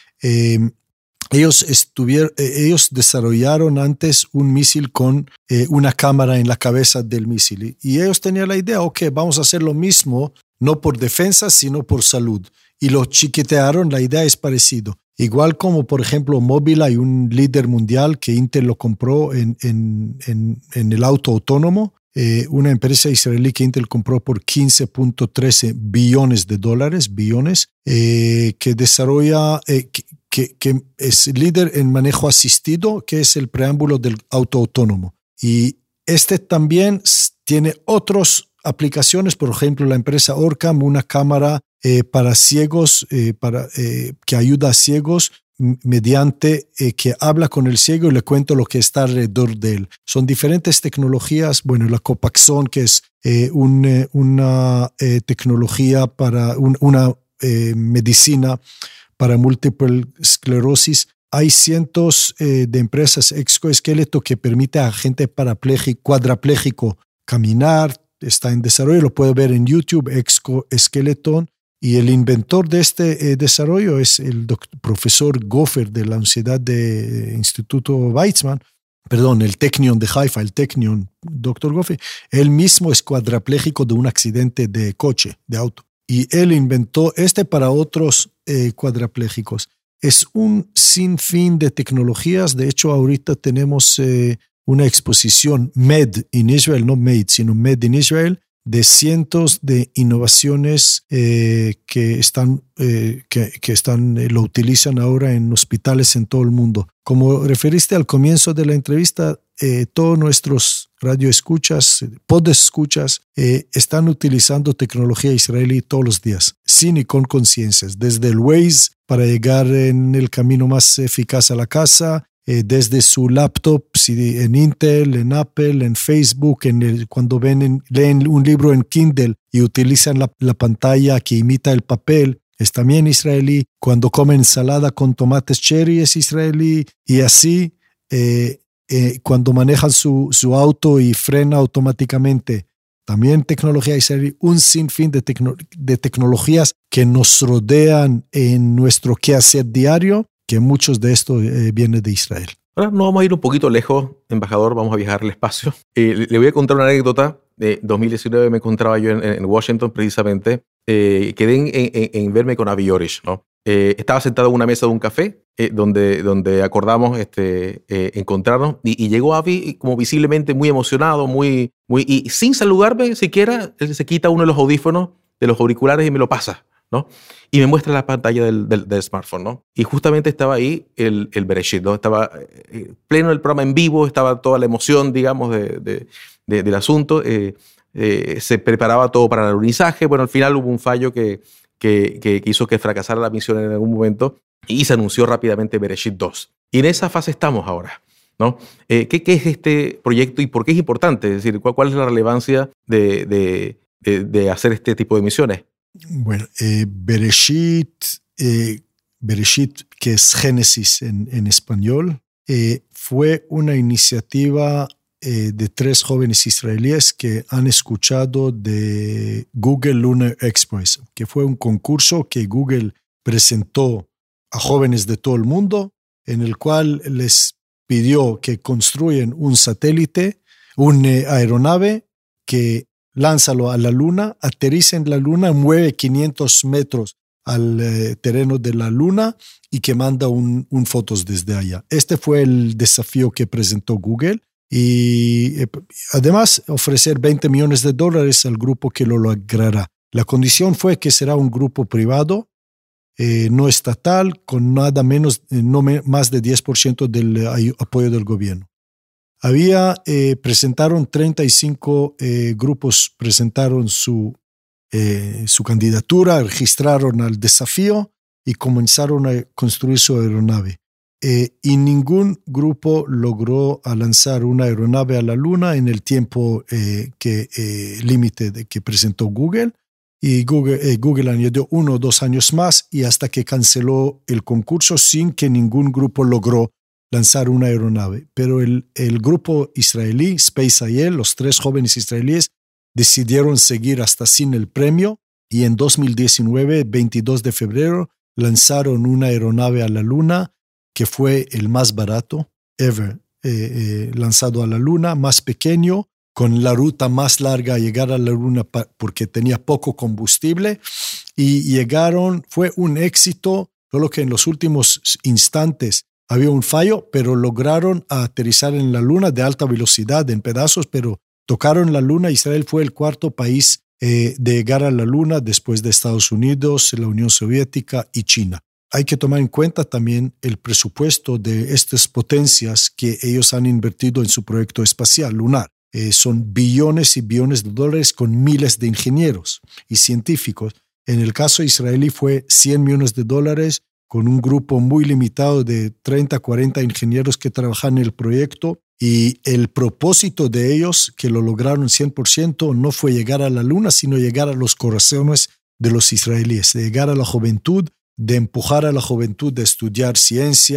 eh, Ellos, estuvieron, ellos desarrollaron antes un misil con eh, una cámara en la cabeza del misil. Y ellos tenían la idea, ok, vamos a hacer lo mismo, no por defensa, sino por salud. Y lo chiquitearon, la idea es parecida. Igual como, por ejemplo, Mobileye, un líder mundial que Intel lo compró en, en, en, en el auto autónomo, eh, una empresa israelí que Intel compró por quince punto trece billones de dólares, billones, eh, que desarrolla... Eh, que, Que, que es líder en manejo asistido, que es el preámbulo del auto autónomo. Y este también tiene otras aplicaciones, por ejemplo, la empresa Orcam, una cámara eh, para ciegos, eh, para, eh, que ayuda a ciegos mediante eh, que habla con el ciego y le cuenta lo que está alrededor de él. Son diferentes tecnologías. Bueno, la Copaxone, que es eh, un, eh, una eh, tecnología para un, una eh, medicina para múltiple esclerosis, hay cientos eh, de empresas exoesqueleto que permiten a gente parapléjico, cuadrapléjico caminar. Está en desarrollo, lo puede ver en YouTube, exoesqueleton. Y el inventor de este eh, desarrollo es el doctor, profesor Goffer de la Universidad de eh, Instituto Weizmann, perdón, el Technion de Haifa, el Technion, doctor Goffer. Él mismo es cuadrapléjico de un accidente de coche, de auto. Y él inventó este para otros eh, cuadraplégicos. Es un sinfín de tecnologías. De hecho, ahorita tenemos eh, una exposición Med in Israel, no Made, sino Med in Israel, de cientos de innovaciones eh, que están, eh, que, que están eh, lo utilizan ahora en hospitales en todo el mundo. Como referiste al comienzo de la entrevista, eh, todos nuestros radioescuchas, podescuchas, eh, están utilizando tecnología israelí todos los días, sin y con conciencias, desde el Waze para llegar en el camino más eficaz a la casa, eh, desde su laptop, si en Intel, en Apple, en Facebook, en el, cuando ven en, leen un libro en Kindle y utilizan la, la pantalla que imita el papel, es también israelí. Cuando comen ensalada con tomates cherry es israelí. Y así, eh, eh, cuando manejan su, su auto y frena automáticamente, también tecnología israelí. Un sinfín de, tecno, de tecnologías que nos rodean en nuestro quehacer diario, que muchos de estos eh, vienen de Israel. Ahora nos vamos a ir un poquito lejos, embajador, vamos a viajar al espacio. Eh, le voy a contar una anécdota. De dos mil diecinueve me encontraba yo en, en Washington precisamente. Eh, quedé en, en, en verme con Avi Yorish, ¿no? Eh, estaba sentado en una mesa de un café eh, donde, donde acordamos este, eh, encontrarnos y, y llegó Avi como visiblemente muy emocionado, muy, muy, y sin saludarme siquiera, él se quita uno de los audífonos, de los auriculares y me lo pasa, ¿no? Y me muestra la pantalla del, del, del smartphone, ¿no? Y justamente estaba ahí el, el Bereshit, ¿no? Estaba eh, pleno del programa en vivo, estaba toda la emoción, digamos, de, de, de, del asunto. Eh, eh, se preparaba todo para el alunizaje. Bueno, al final hubo un fallo que, que, que, que hizo que fracasara la misión en algún momento y se anunció rápidamente Bereshit dos. Y en esa fase estamos ahora, ¿no? Eh, ¿qué, ¿Qué es este proyecto y por qué es importante? Es decir, ¿cuál, cuál es la relevancia de, de, de, de hacer este tipo de misiones? Bueno, eh, Bereshit, eh, Bereshit, que es Génesis en, en español, eh, fue una iniciativa eh, de tres jóvenes israelíes que han escuchado de Google Lunar Express, que fue un concurso que Google presentó a jóvenes de todo el mundo, en el cual les pidió que construyan un satélite, una aeronave que lánzalo a la luna, aterriza en la luna, mueve quinientos metros al eh, terreno de la luna y que manda un, un fotos desde allá. Este fue el desafío que presentó Google y eh, además ofrecer veinte millones de dólares al grupo que lo logrará. La condición fue que será un grupo privado, eh, no estatal, con nada menos, eh, no me, más de diez por ciento del eh, apoyo del gobierno. Había, eh, presentaron treinta y cinco eh, grupos, presentaron su, eh, su candidatura, registraron al desafío y comenzaron a construir su aeronave. Eh, y ningún grupo logró a lanzar una aeronave a la luna en el tiempo eh, que, eh, límite de que presentó Google. Y Google, eh, Google añadió uno o dos años más y hasta que canceló el concurso sin que ningún grupo logró lanzar una aeronave. Pero el, el grupo israelí, SpaceIL, los tres jóvenes israelíes, decidieron seguir hasta sin el premio y en dos mil diecinueve, veintidós de febrero, lanzaron una aeronave a la luna que fue el más barato ever eh, eh, lanzado a la luna, más pequeño, con la ruta más larga a llegar a la luna pa- porque tenía poco combustible y llegaron, fue un éxito, solo que en los últimos instantes había un fallo, pero lograron aterrizar en la luna de alta velocidad, en pedazos, pero tocaron la luna. Israel fue el cuarto país eh, de llegar a la luna después de Estados Unidos, la Unión Soviética y China. Hay que tomar en cuenta también el presupuesto de estas potencias que ellos han invertido en su proyecto espacial lunar. Eh, son billones y billones de dólares con miles de ingenieros y científicos. En el caso israelí fue cien millones de dólares con un grupo muy limitado de treinta, cuarenta ingenieros que trabajan en el proyecto, y el propósito de ellos, que lo lograron cien por ciento, no fue llegar a la luna, sino llegar a los corazones de los israelíes, de llegar a la juventud, de empujar a la juventud de estudiar ciencias,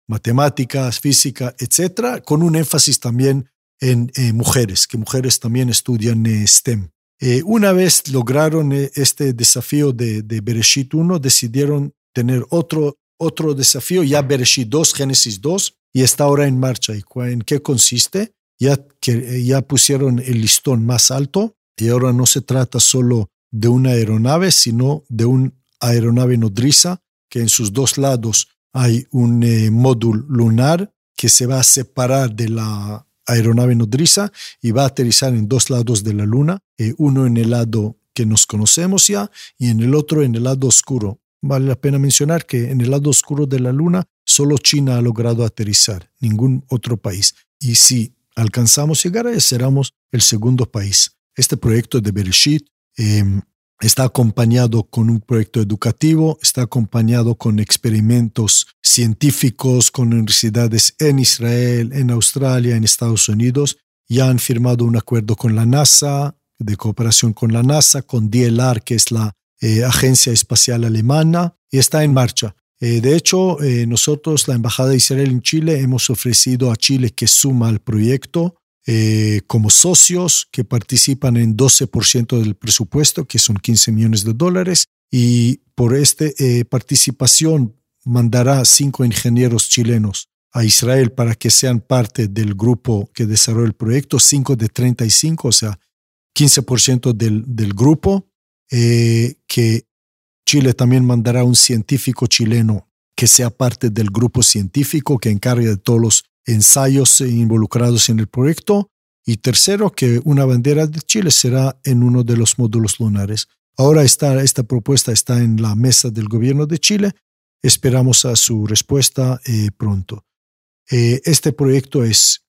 matemáticas, física, etcétera, con un énfasis también en eh, mujeres, que mujeres también estudian eh, STEM. Eh, una vez lograron eh, este desafío de, de Bereshit uno, decidieron tener otro, otro desafío, ya Bereshit dos, Génesis dos, y está ahora en marcha. ¿Y en qué consiste? Ya, que, ya pusieron el listón más alto y ahora no se trata solo de una aeronave, sino de una aeronave nodriza, que en sus dos lados hay un eh, módulo lunar que se va a separar de la aeronave nodriza y va a aterrizar en dos lados de la luna, eh, uno en el lado que nos conocemos ya y en el otro en el lado oscuro. Vale la pena mencionar que en el lado oscuro de la luna solo China ha logrado aterrizar, ningún otro país. Y si alcanzamos llegar a eso, seremos el segundo país. Este proyecto de Bereshit eh, está acompañado con un proyecto educativo, está acompañado con experimentos científicos con universidades en Israel, en Australia, en Estados Unidos. Ya han firmado un acuerdo con la NASA, de cooperación con la NASA, con D L R, que es la eh, Agencia Espacial Alemana, y está en marcha. Eh, de hecho, eh, nosotros, la Embajada de Israel en Chile, hemos ofrecido a Chile que suma al proyecto Eh, como socios que participan en doce por ciento del presupuesto, que son quince millones de dólares, y por esta eh, participación mandará cinco ingenieros chilenos a Israel para que sean parte del grupo que desarrolla el proyecto, cinco de treinta y cinco, o sea, quince por ciento del, del grupo, eh, que Chile también mandará un científico chileno que sea parte del grupo científico que encarga de todos los ensayos involucrados en el proyecto, y tercero, que una bandera de Chile será en uno de los módulos lunares. Ahora está, esta propuesta está en la mesa del gobierno de Chile, esperamos a su respuesta eh, pronto. Eh, este proyecto es,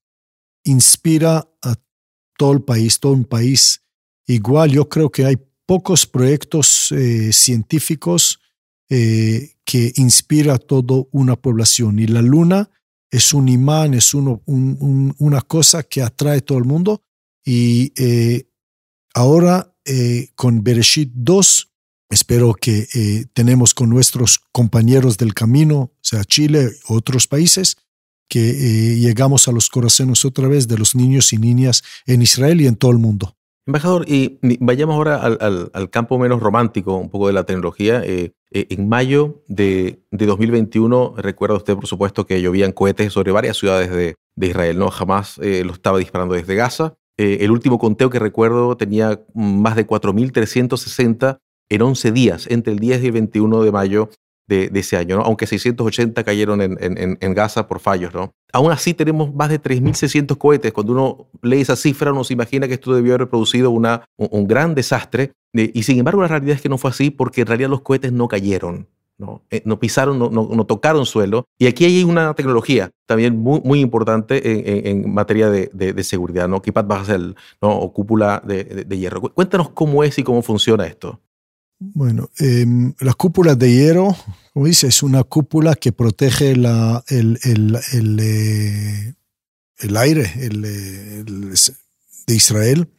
inspira a todo el país, todo un país. Igual yo creo que hay pocos proyectos eh, científicos eh, que inspira a toda una población, y la luna es un imán, es uno, un, un, una cosa que atrae a todo el mundo. Y eh, ahora eh, con Bereshit dos, espero que eh, tenemos con nuestros compañeros del camino, o sea, Chile, otros países, que eh, llegamos a los corazones otra vez de los niños y niñas en Israel y en todo el mundo. Embajador, y vayamos ahora al, al, al campo menos romántico, un poco de la tecnología. Eh, eh, en mayo de, de dos mil veintiuno, recuerda usted, por supuesto, que llovían cohetes sobre varias ciudades de, de Israel, ¿no? Jamás eh, lo estaba disparando desde Gaza. Eh, el último conteo que recuerdo tenía más de cuatro mil trescientos sesenta en once días, entre el diez y el veintiuno de mayo de, de ese año, ¿no? Aunque seiscientos ochenta cayeron en, en, en Gaza por fallos, ¿no? Aún así tenemos más de tres mil seiscientos cohetes. Cuando uno lee esa cifra, uno se imagina que esto debió haber producido una, un, un gran desastre, eh, y sin embargo la realidad es que no fue así, porque en realidad los cohetes no cayeron, no, eh, no pisaron, no, no, no tocaron suelo. Y aquí hay una tecnología también muy, muy importante en, en, en materia de, de, de seguridad, ¿no? Kipat Barzel, ¿no? O cúpula de, de, de hierro. Cuéntanos cómo es y cómo funciona esto. Bueno, eh, la cúpula de hierro, como dice, es una cúpula que protege la, el, el, el, eh, el aire el, el, de Israel,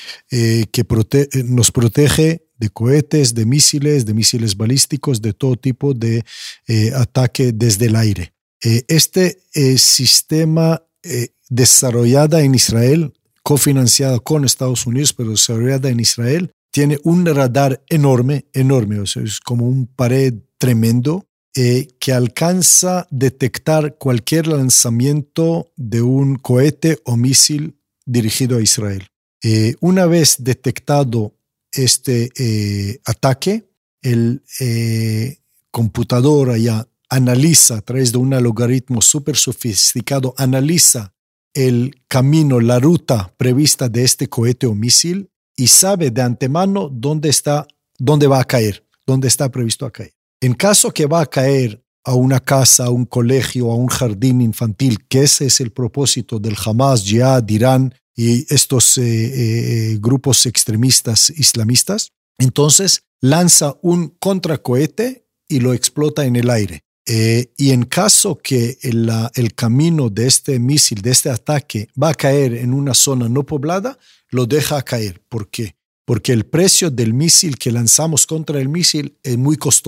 eh, que prote nos protege de cohetes, de misiles, de misiles balísticos, de todo tipo de eh, ataque desde el aire. Eh, este eh, sistema eh, desarrollado en Israel, cofinanciado con Estados Unidos, pero desarrollada en Israel, tiene un radar enorme, enorme, o sea, es como un pared tremendo eh, que alcanza a detectar cualquier lanzamiento de un cohete o misil dirigido a Israel. Eh, una vez detectado este eh, ataque, el eh, computadora ya analiza a través de un algoritmo súper sofisticado, analiza el camino, la ruta prevista de este cohete o misil, y sabe de antemano dónde está, dónde va a caer, dónde está previsto a caer. En caso que va a caer a una casa, a un colegio, a un jardín infantil, que ese es el propósito del Hamas, Jihad, Irán y estos eh, eh, grupos extremistas islamistas, entonces lanza un contracohete y lo explota en el aire. Eh, y en caso que el, la, el camino de este misil, de este ataque, va a caer en una zona no poblada, lo deja caer. ¿Por qué? Porque el precio del misil que lanzamos contra el misil es muy costoso.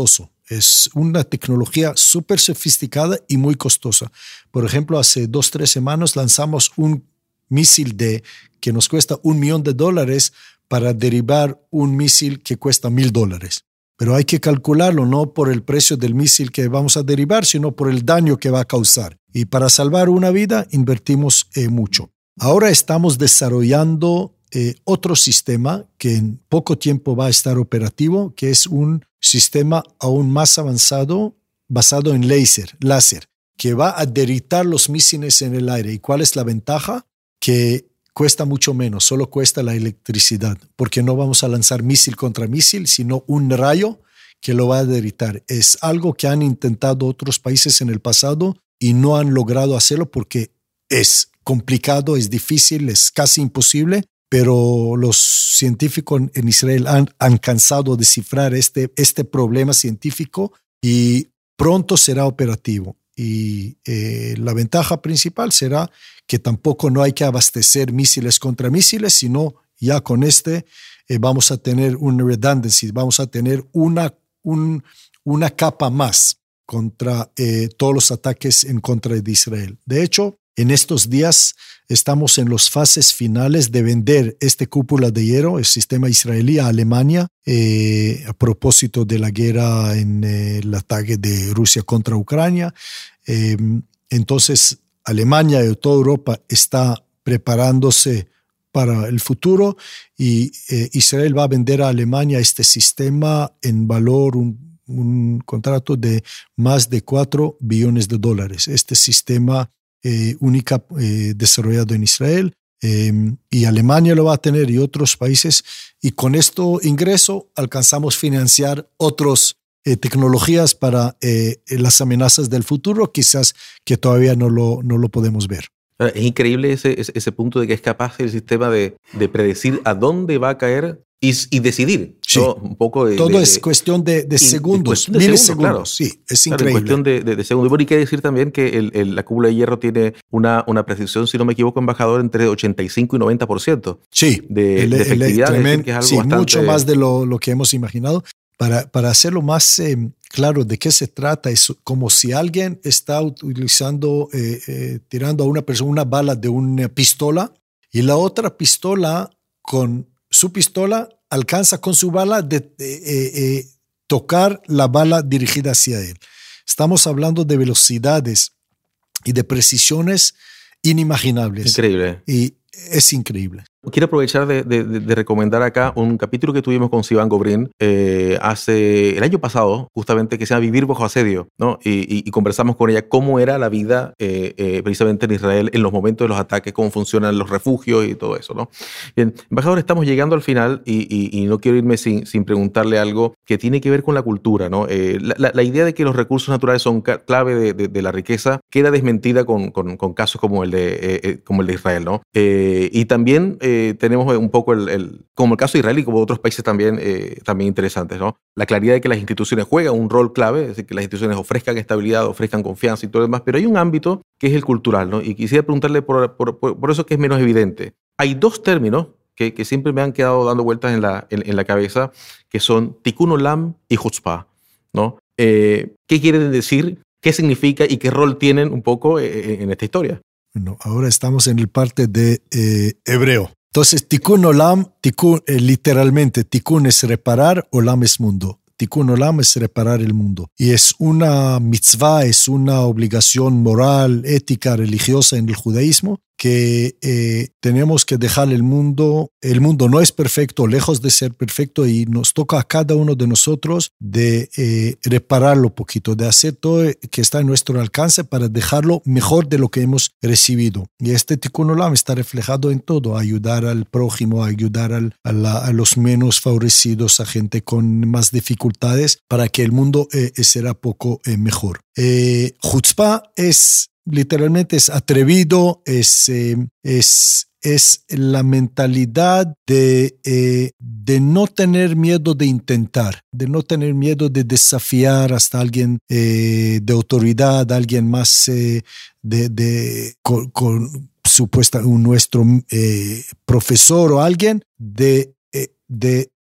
Es una tecnología súper sofisticada y muy costosa. Por ejemplo, hace dos, tres semanas lanzamos un misil de, que nos cuesta un millón de dólares para derribar un misil que cuesta mil dólares. Pero hay que calcularlo no por el precio del misil que vamos a derribar, sino por el daño que va a causar. Y para salvar una vida invertimos eh, mucho. Ahora estamos desarrollando eh, otro sistema que en poco tiempo va a estar operativo, que es un sistema aún más avanzado basado en láser, láser, que va a derritar los misiles en el aire. ¿Y cuál es la ventaja? Que cuesta mucho menos, solo cuesta la electricidad, porque no vamos a lanzar misil contra misil, sino un rayo que lo va a derritar. Es algo que han intentado otros países en el pasado y no han logrado hacerlo porque es complicado, es difícil, es casi imposible, pero los científicos en Israel han, han cansado de descifrar este, este problema científico y pronto será operativo. Y eh, la ventaja principal será que tampoco no hay que abastecer misiles contra misiles, sino ya con este eh, vamos a tener un redundancy, vamos a tener una, un, una capa más contra eh, todos los ataques en contra de Israel. De hecho, en estos días estamos en las fases finales de vender este cúpula de hierro, el sistema israelí, a Alemania, eh, a propósito de la guerra en eh, el ataque de Rusia contra Ucrania. Eh, entonces, Alemania y toda Europa está preparándose para el futuro y eh, Israel va a vender a Alemania este sistema en valor, un, un contrato de más de cuatro billones de dólares. Este sistema Eh, única eh, desarrollado en Israel eh, y Alemania lo va a tener y otros países, y con esto ingreso alcanzamos financiar otras eh, tecnologías para eh, las amenazas del futuro, quizás que todavía no lo, no lo podemos ver. Es increíble ese, ese, ese punto de que es capaz el sistema de, de predecir a dónde va a caer y, y decidir. Sí. ¿No? Un poco de, Todo de, es cuestión de, de segundos, de milisegundos. Segundos, claro. Sí, es claro, increíble. En cuestión de, de, de segundos. Y bueno, y quiere decir también que el, el, la cúpula de hierro tiene una, una precisión, si no me equivoco, embajador, entre ochenta y cinco y noventa por ciento. Sí, de, el, de efectividad. El, el, es decir, que es algo sí, bastante... mucho más de lo, lo que hemos imaginado. Para, para hacerlo más eh, claro de qué se trata, es como si alguien está utilizando, eh, eh, tirando a una persona una bala de una pistola y la otra pistola con su pistola alcanza con su bala de eh, eh, tocar la bala dirigida hacia él. Estamos hablando de velocidades y de precisiones inimaginables. Increíble. Y es increíble. Quiero aprovechar de, de, de recomendar acá un capítulo que tuvimos con Sivan Gobrin eh, hace el año pasado, justamente, que se llama Vivir bajo asedio, ¿no? Y, y, y conversamos con ella cómo era la vida eh, eh, precisamente en Israel en los momentos de los ataques, cómo funcionan los refugios y todo eso, ¿no? Bien, embajador, estamos llegando al final y, y, y no quiero irme sin, sin preguntarle algo que tiene que ver con la cultura, ¿no? Eh, la, la, la idea de que los recursos naturales son clave de, de, de la riqueza queda desmentida con, con, con casos como el de, eh, eh, como el de Israel, ¿no? Eh, y también eh, Eh, tenemos un poco el, el, como el caso de Israel y como otros países también, eh, también interesantes, ¿no? La claridad de que las instituciones juegan un rol clave, es decir, que las instituciones ofrezcan estabilidad, ofrezcan confianza y todo lo demás, pero hay un ámbito que es el cultural, ¿no? Y quisiera preguntarle por, por, por, por eso que es menos evidente. Hay dos términos que, que siempre me han quedado dando vueltas en la, en, en la cabeza, que son Tikkun Olam y Chutzpah, ¿no? Eh, ¿Qué quieren decir? ¿Qué significa y qué rol tienen un poco eh, en esta historia? Bueno, ahora estamos en el parte de eh, hebreo. Entonces, Tikkun Olam, tikkun, eh, literalmente, Tikkun es reparar, Olam es mundo. Tikkun Olam es reparar el mundo. Y es una mitzvah, es una obligación moral, ética, religiosa en el judaísmo, que eh, tenemos que dejar el mundo. El mundo no es perfecto, lejos de ser perfecto, y nos toca a cada uno de nosotros de eh, repararlo un poquito, de hacer todo que está en nuestro alcance para dejarlo mejor de lo que hemos recibido. Y este Tikkun Olam está reflejado en todo: ayudar al prójimo, ayudar al, a, la, a los menos favorecidos, a gente con más dificultades, para que el mundo eh, será poco eh, mejor. Eh, Chutzpah es literalmente es atrevido, es, eh, es, es la mentalidad de, eh, de no tener miedo de intentar, de no tener miedo de desafiar hasta alguien eh, de autoridad, alguien más eh, de, de, con, con supuesta, un nuestro eh, profesor o alguien, de, eh, de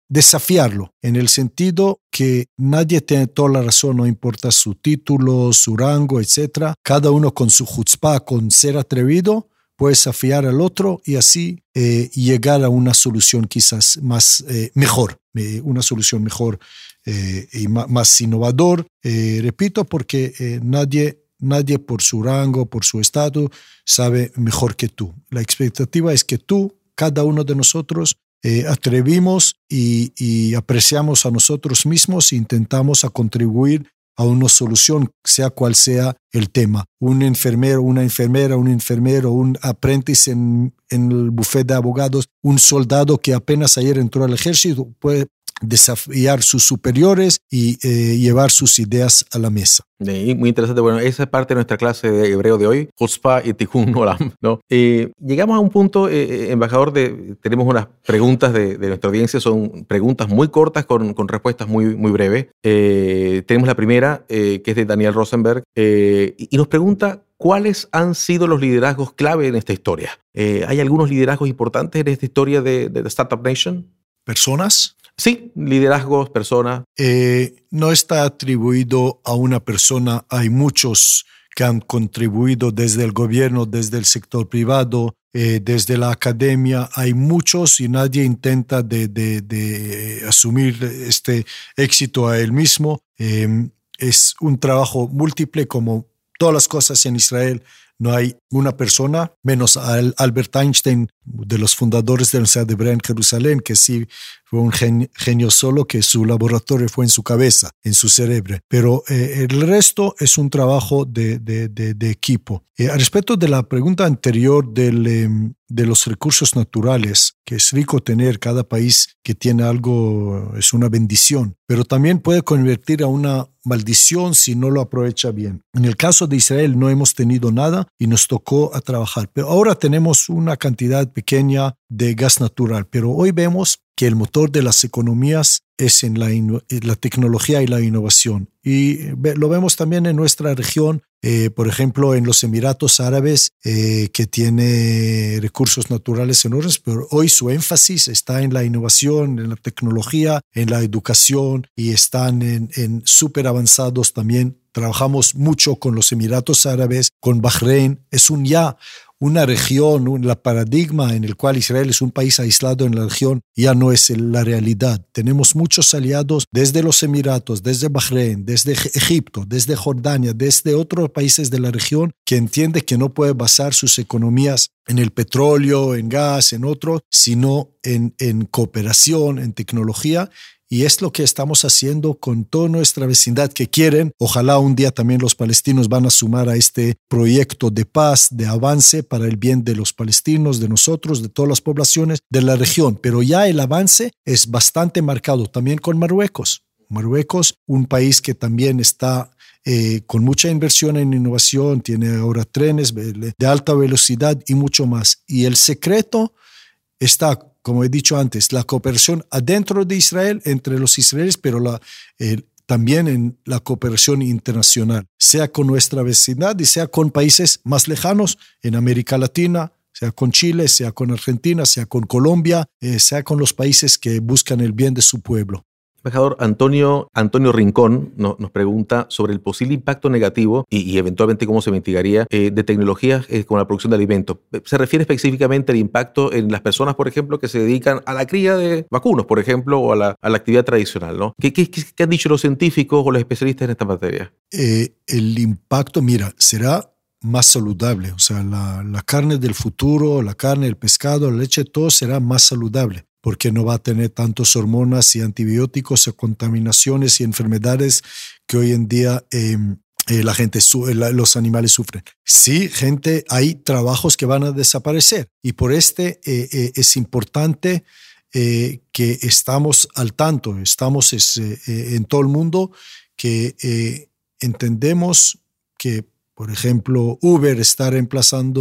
desafiarlo, en el sentido que nadie tiene toda la razón, no importa su título, su rango, etcétera. Cada uno con su chutzpah, con ser atrevido, puede desafiar al otro y así eh, llegar a una solución quizás más eh, mejor, eh, una solución mejor eh, y más, más innovador. Eh, repito, porque eh, nadie, nadie por su rango, por su estatus, sabe mejor que tú. La expectativa es que tú, cada uno de nosotros, eh, atrevimos y, y apreciamos a nosotros mismos e intentamos a contribuir a una solución, sea cual sea el tema. Un enfermero, una enfermera, un enfermero, un aprendiz en, en el bufete de abogados, un soldado que apenas ayer entró al ejército, puede desafiar sus superiores y eh, llevar sus ideas a la mesa. Sí, muy interesante. Bueno, esa es parte de nuestra clase de hebreo de hoy, Chutzpah y Tikkun Olam, ¿no? Eh, llegamos a un punto, eh, embajador, de, tenemos unas preguntas de, de nuestra audiencia, son preguntas muy cortas con, con respuestas muy, muy breves. Eh, tenemos la primera, eh, que es de Daniel Rosenberg, eh, y, y nos pregunta, ¿cuáles han sido los liderazgos clave en esta historia? Eh, ¿Hay algunos liderazgos importantes en esta historia de, de The Startup Nation? ¿Personas? Sí, liderazgos, personas. Eh, no está atribuido a una persona. Hay muchos que han contribuido desde el gobierno, desde el sector privado, eh, desde la academia. Hay muchos y nadie intenta de, de, de asumir este éxito a él mismo. Eh, es un trabajo múltiple como todas las cosas en Israel. No hay una persona, menos Albert Einstein, de los fundadores de la Universidad Hebrea en Jerusalén, que sí fue un genio, genio solo, que su laboratorio fue en su cabeza, en su cerebro. Pero eh, el resto es un trabajo de, de, de, de equipo. Eh, al respecto de la pregunta anterior del, eh, de los recursos naturales, que es rico tener, cada país que tiene algo es una bendición, pero también puede convertir a una maldición si no lo aprovecha bien. En el caso de Israel no hemos tenido nada y nos tocó a trabajar, pero ahora tenemos una cantidad pequeña de gas natural, pero hoy vemos que el motor de las economías es en la, in- la tecnología y la innovación. Y ve- lo vemos también en nuestra región, eh, por ejemplo, en los Emiratos Árabes, eh, que tiene recursos naturales enormes, pero hoy su énfasis está en la innovación, en la tecnología, en la educación y están en, en súper avanzados también. Trabajamos mucho con los Emiratos Árabes, con Bahrein. Es un ya una región, un la paradigma en el cual Israel es un país aislado en la región, ya no es la realidad. Tenemos muchos aliados desde los Emiratos, desde Bahrein, desde Egipto, desde Jordania, desde otros países de la región que entiende que no puede basar sus economías en el petróleo, en gas, en otro, sino en, en cooperación, en tecnología. Y es lo que estamos haciendo con toda nuestra vecindad que quieren. Ojalá un día también los palestinos van a sumar a este proyecto de paz, de avance para el bien de los palestinos, de nosotros, de todas las poblaciones de la región. Pero ya el avance es bastante marcado también con Marruecos. Marruecos, un país que también está eh, con mucha inversión en innovación, tiene ahora trenes de alta velocidad y mucho más. Y el secreto está, como he dicho antes, la cooperación adentro de Israel, entre los israelíes, pero la, eh, también en la cooperación internacional, sea con nuestra vecindad y sea con países más lejanos en América Latina, sea con Chile, sea con Argentina, sea con Colombia, eh, sea con los países que buscan el bien de su pueblo. Embajador Antonio, Antonio Rincón no, nos pregunta sobre el posible impacto negativo y, y eventualmente cómo se mitigaría eh, de tecnologías eh, con la producción de alimentos. Se refiere específicamente al impacto en las personas, por ejemplo, que se dedican a la cría de vacunos, por ejemplo, o a la, a la actividad tradicional, ¿no? ¿Qué, qué, qué han dicho los científicos o los especialistas en esta materia? Eh, el impacto, mira, será más saludable. O sea, la, la carne del futuro, la carne, el pescado, la leche, todo será más saludable, porque no va a tener tantas hormonas y antibióticos o contaminaciones y enfermedades que hoy en día eh, eh, la gente, la, los animales sufren. Sí, gente, hay trabajos que van a desaparecer y por este eh, eh, es importante eh, que estamos al tanto, estamos es, eh, en todo el mundo, que eh, entendemos que, por ejemplo, Uber está reemplazando,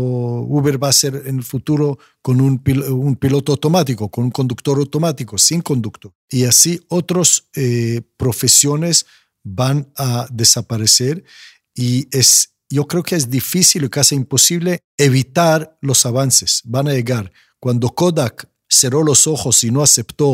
Uber va a ser en el futuro con un, pil, un piloto automático, con un conductor automático, sin conductor. Y así otras eh, profesiones van a desaparecer y es, yo creo que es difícil y casi imposible evitar los avances. Van a llegar. Cuando Kodak cerró los ojos y no aceptó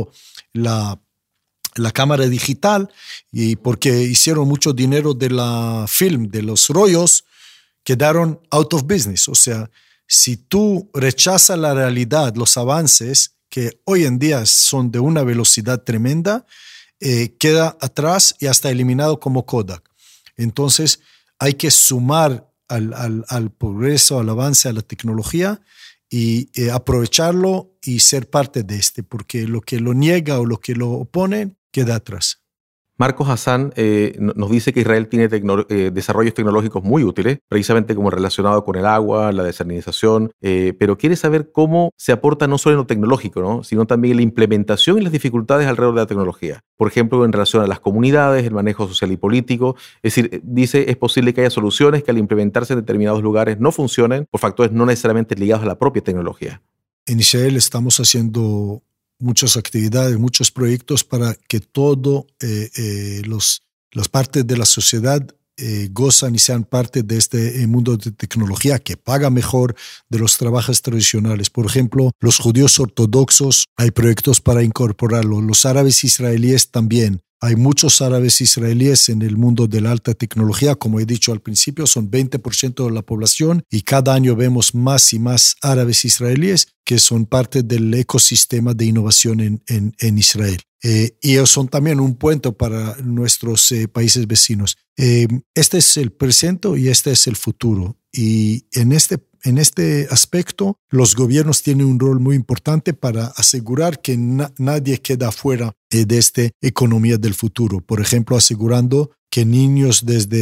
la, la cámara digital, y porque hicieron mucho dinero de la film, de los rollos, quedaron out of business. O sea, si tú rechazas la realidad, los avances que hoy en día son de una velocidad tremenda, eh, queda atrás y hasta eliminado como Kodak. Entonces hay que sumar al, al, al progreso, al avance, a la tecnología y eh, aprovecharlo y ser parte de este, porque lo que lo niega o lo que lo opone queda atrás. Marcos Hassan eh, nos dice que Israel tiene tecno- eh, desarrollos tecnológicos muy útiles, precisamente como relacionado con el agua, la desalinización, eh, pero quiere saber cómo se aporta no solo en lo tecnológico, ¿no?, sino también en la implementación y las dificultades alrededor de la tecnología. Por ejemplo, en relación a las comunidades, el manejo social y político. Es decir, dice, es posible que haya soluciones que al implementarse en determinados lugares no funcionen por factores no necesariamente ligados a la propia tecnología. En Israel estamos haciendo muchas actividades, muchos proyectos para que todo eh, eh, los, las partes de la sociedad eh, gozan y sean parte de este mundo de tecnología que paga mejor de los trabajos tradicionales. Por ejemplo, los judíos ortodoxos, hay proyectos para incorporarlos. Los árabes israelíes también. Hay muchos árabes israelíes en el mundo de la alta tecnología, como he dicho al principio, son veinte por ciento de la población y cada año vemos más y más árabes israelíes que son parte del ecosistema de innovación en, en, en Israel. Eh, y ellos son también un puente para nuestros eh, países vecinos. Eh, este es el presente y este es el futuro. Y en este En este aspecto, los gobiernos tienen un rol muy importante para asegurar que na- nadie queda fuera eh, de esta economía del futuro. Por ejemplo, asegurando que niños desde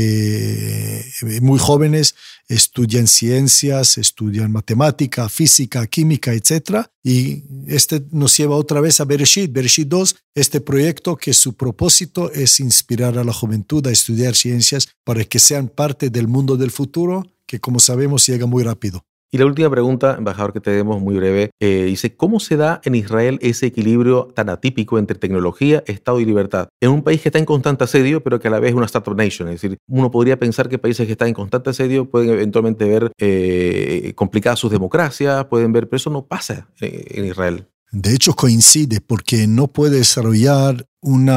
eh, muy jóvenes estudian ciencias, estudian matemática, física, química, etcétera. Y este nos lleva otra vez a Bereshit, Bereshit dos, este proyecto que su propósito es inspirar a la juventud a estudiar ciencias para que sean parte del mundo del futuro, que como sabemos llega muy rápido. Y la última pregunta, embajador, que tenemos muy breve, eh, dice, ¿cómo se da en Israel ese equilibrio tan atípico entre tecnología, Estado y libertad? En un país que está en constante asedio, pero que a la vez es una startup nation. Es decir, uno podría pensar que países que están en constante asedio pueden eventualmente ver eh, complicadas sus democracias, pueden ver, pero eso no pasa eh, en Israel. De hecho, coincide porque no puede desarrollar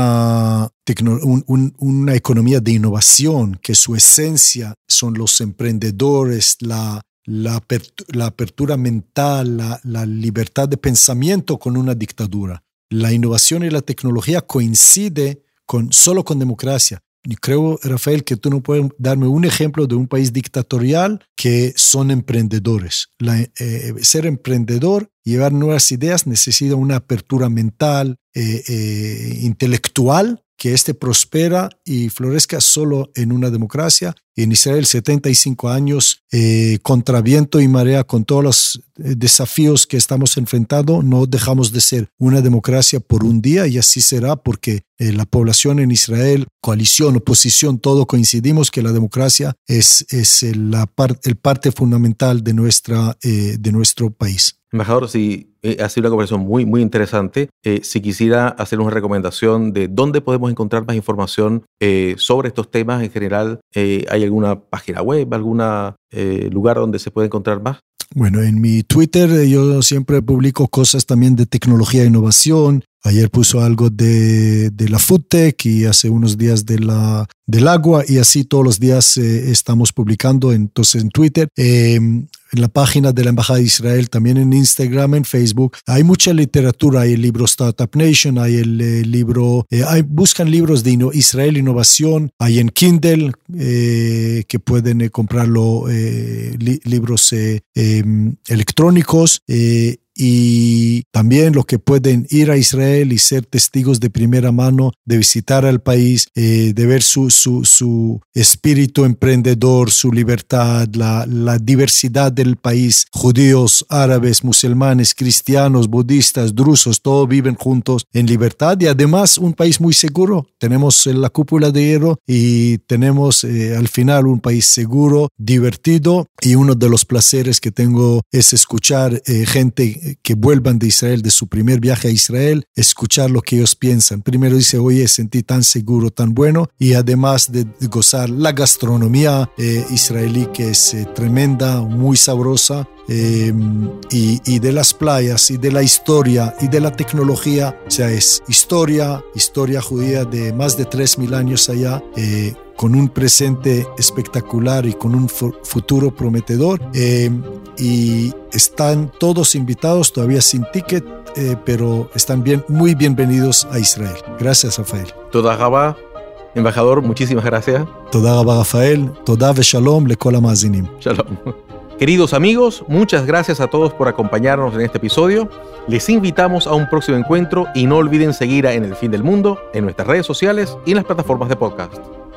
una, tecno, un, un, una economía de innovación que su esencia son los emprendedores, la, la, apertura, la apertura mental, la, la libertad de pensamiento con una dictadura. La innovación y la tecnología coincide con, solo con democracia. Yo creo, Rafael, que tú no puedes darme un ejemplo de un país dictatorial que son emprendedores. La, eh, ser emprendedor, llevar nuevas ideas, necesita una apertura mental, eh, eh, intelectual, que éste prospera y florezca solo en una democracia. En Israel, setenta y cinco años, eh, contra viento y marea, con todos los desafíos que estamos enfrentando, no dejamos de ser una democracia por un día, y así será porque eh, la población en Israel, coalición, oposición, todo coincidimos que la democracia es, es la par, el parte fundamental de, nuestra, eh, de nuestro país. Embajador, sí, eh, ha sido una conversación muy, muy interesante. Eh, si quisiera hacer una recomendación de dónde podemos encontrar más información eh, sobre estos temas en general, eh, ¿hay alguna página web, algún eh, lugar donde se puede encontrar más? Bueno, en mi Twitter yo siempre publico cosas también de tecnología e innovación. Ayer puso algo de, de la Food Tech y hace unos días de la, del agua, y así todos los días eh, estamos publicando entonces en Twitter. Eh, en la página de la Embajada de Israel, también en Instagram, en Facebook. Hay mucha literatura, hay el libro Startup Nation, hay el eh, libro, eh, hay, buscan libros de Inno, Israel Innovación, hay en Kindle, eh, que pueden eh, comprarlo, eh, li, libros eh, eh, electrónicos, eh, y también los que pueden ir a Israel y ser testigos de primera mano, de visitar al país, eh, de ver su, su, su espíritu emprendedor, su libertad, la, la diversidad del país. Judíos, árabes, musulmanes, cristianos, budistas, drusos, todos viven juntos en libertad, y además un país muy seguro. Tenemos la cúpula de hierro y tenemos eh, al final un país seguro, divertido, y uno de los placeres que tengo es escuchar eh, gente que vuelvan de Israel, de su primer viaje a Israel, escuchar lo que ellos piensan. Primero dice, oye, sentí tan seguro, tan bueno, y además de, de gozar la gastronomía eh, israelí, que es eh, tremenda, muy sabrosa, eh, y, y de las playas, y de la historia, y de la tecnología. O sea, es historia, historia judía de más de tres mil años allá, eh, con un presente espectacular y con un futuro prometedor. Eh, y están todos invitados, todavía sin ticket, eh, pero están bien, muy bienvenidos a Israel. Gracias, Rafael. Toda Rabá, embajador, muchísimas gracias. Toda Rabá, Rafael. Toda ve shalom lekol hamazinim. Shalom. Queridos amigos, muchas gracias a todos por acompañarnos en este episodio. Les invitamos a un próximo encuentro y no olviden seguir a En el Fin del Mundo en nuestras redes sociales y en las plataformas de podcast.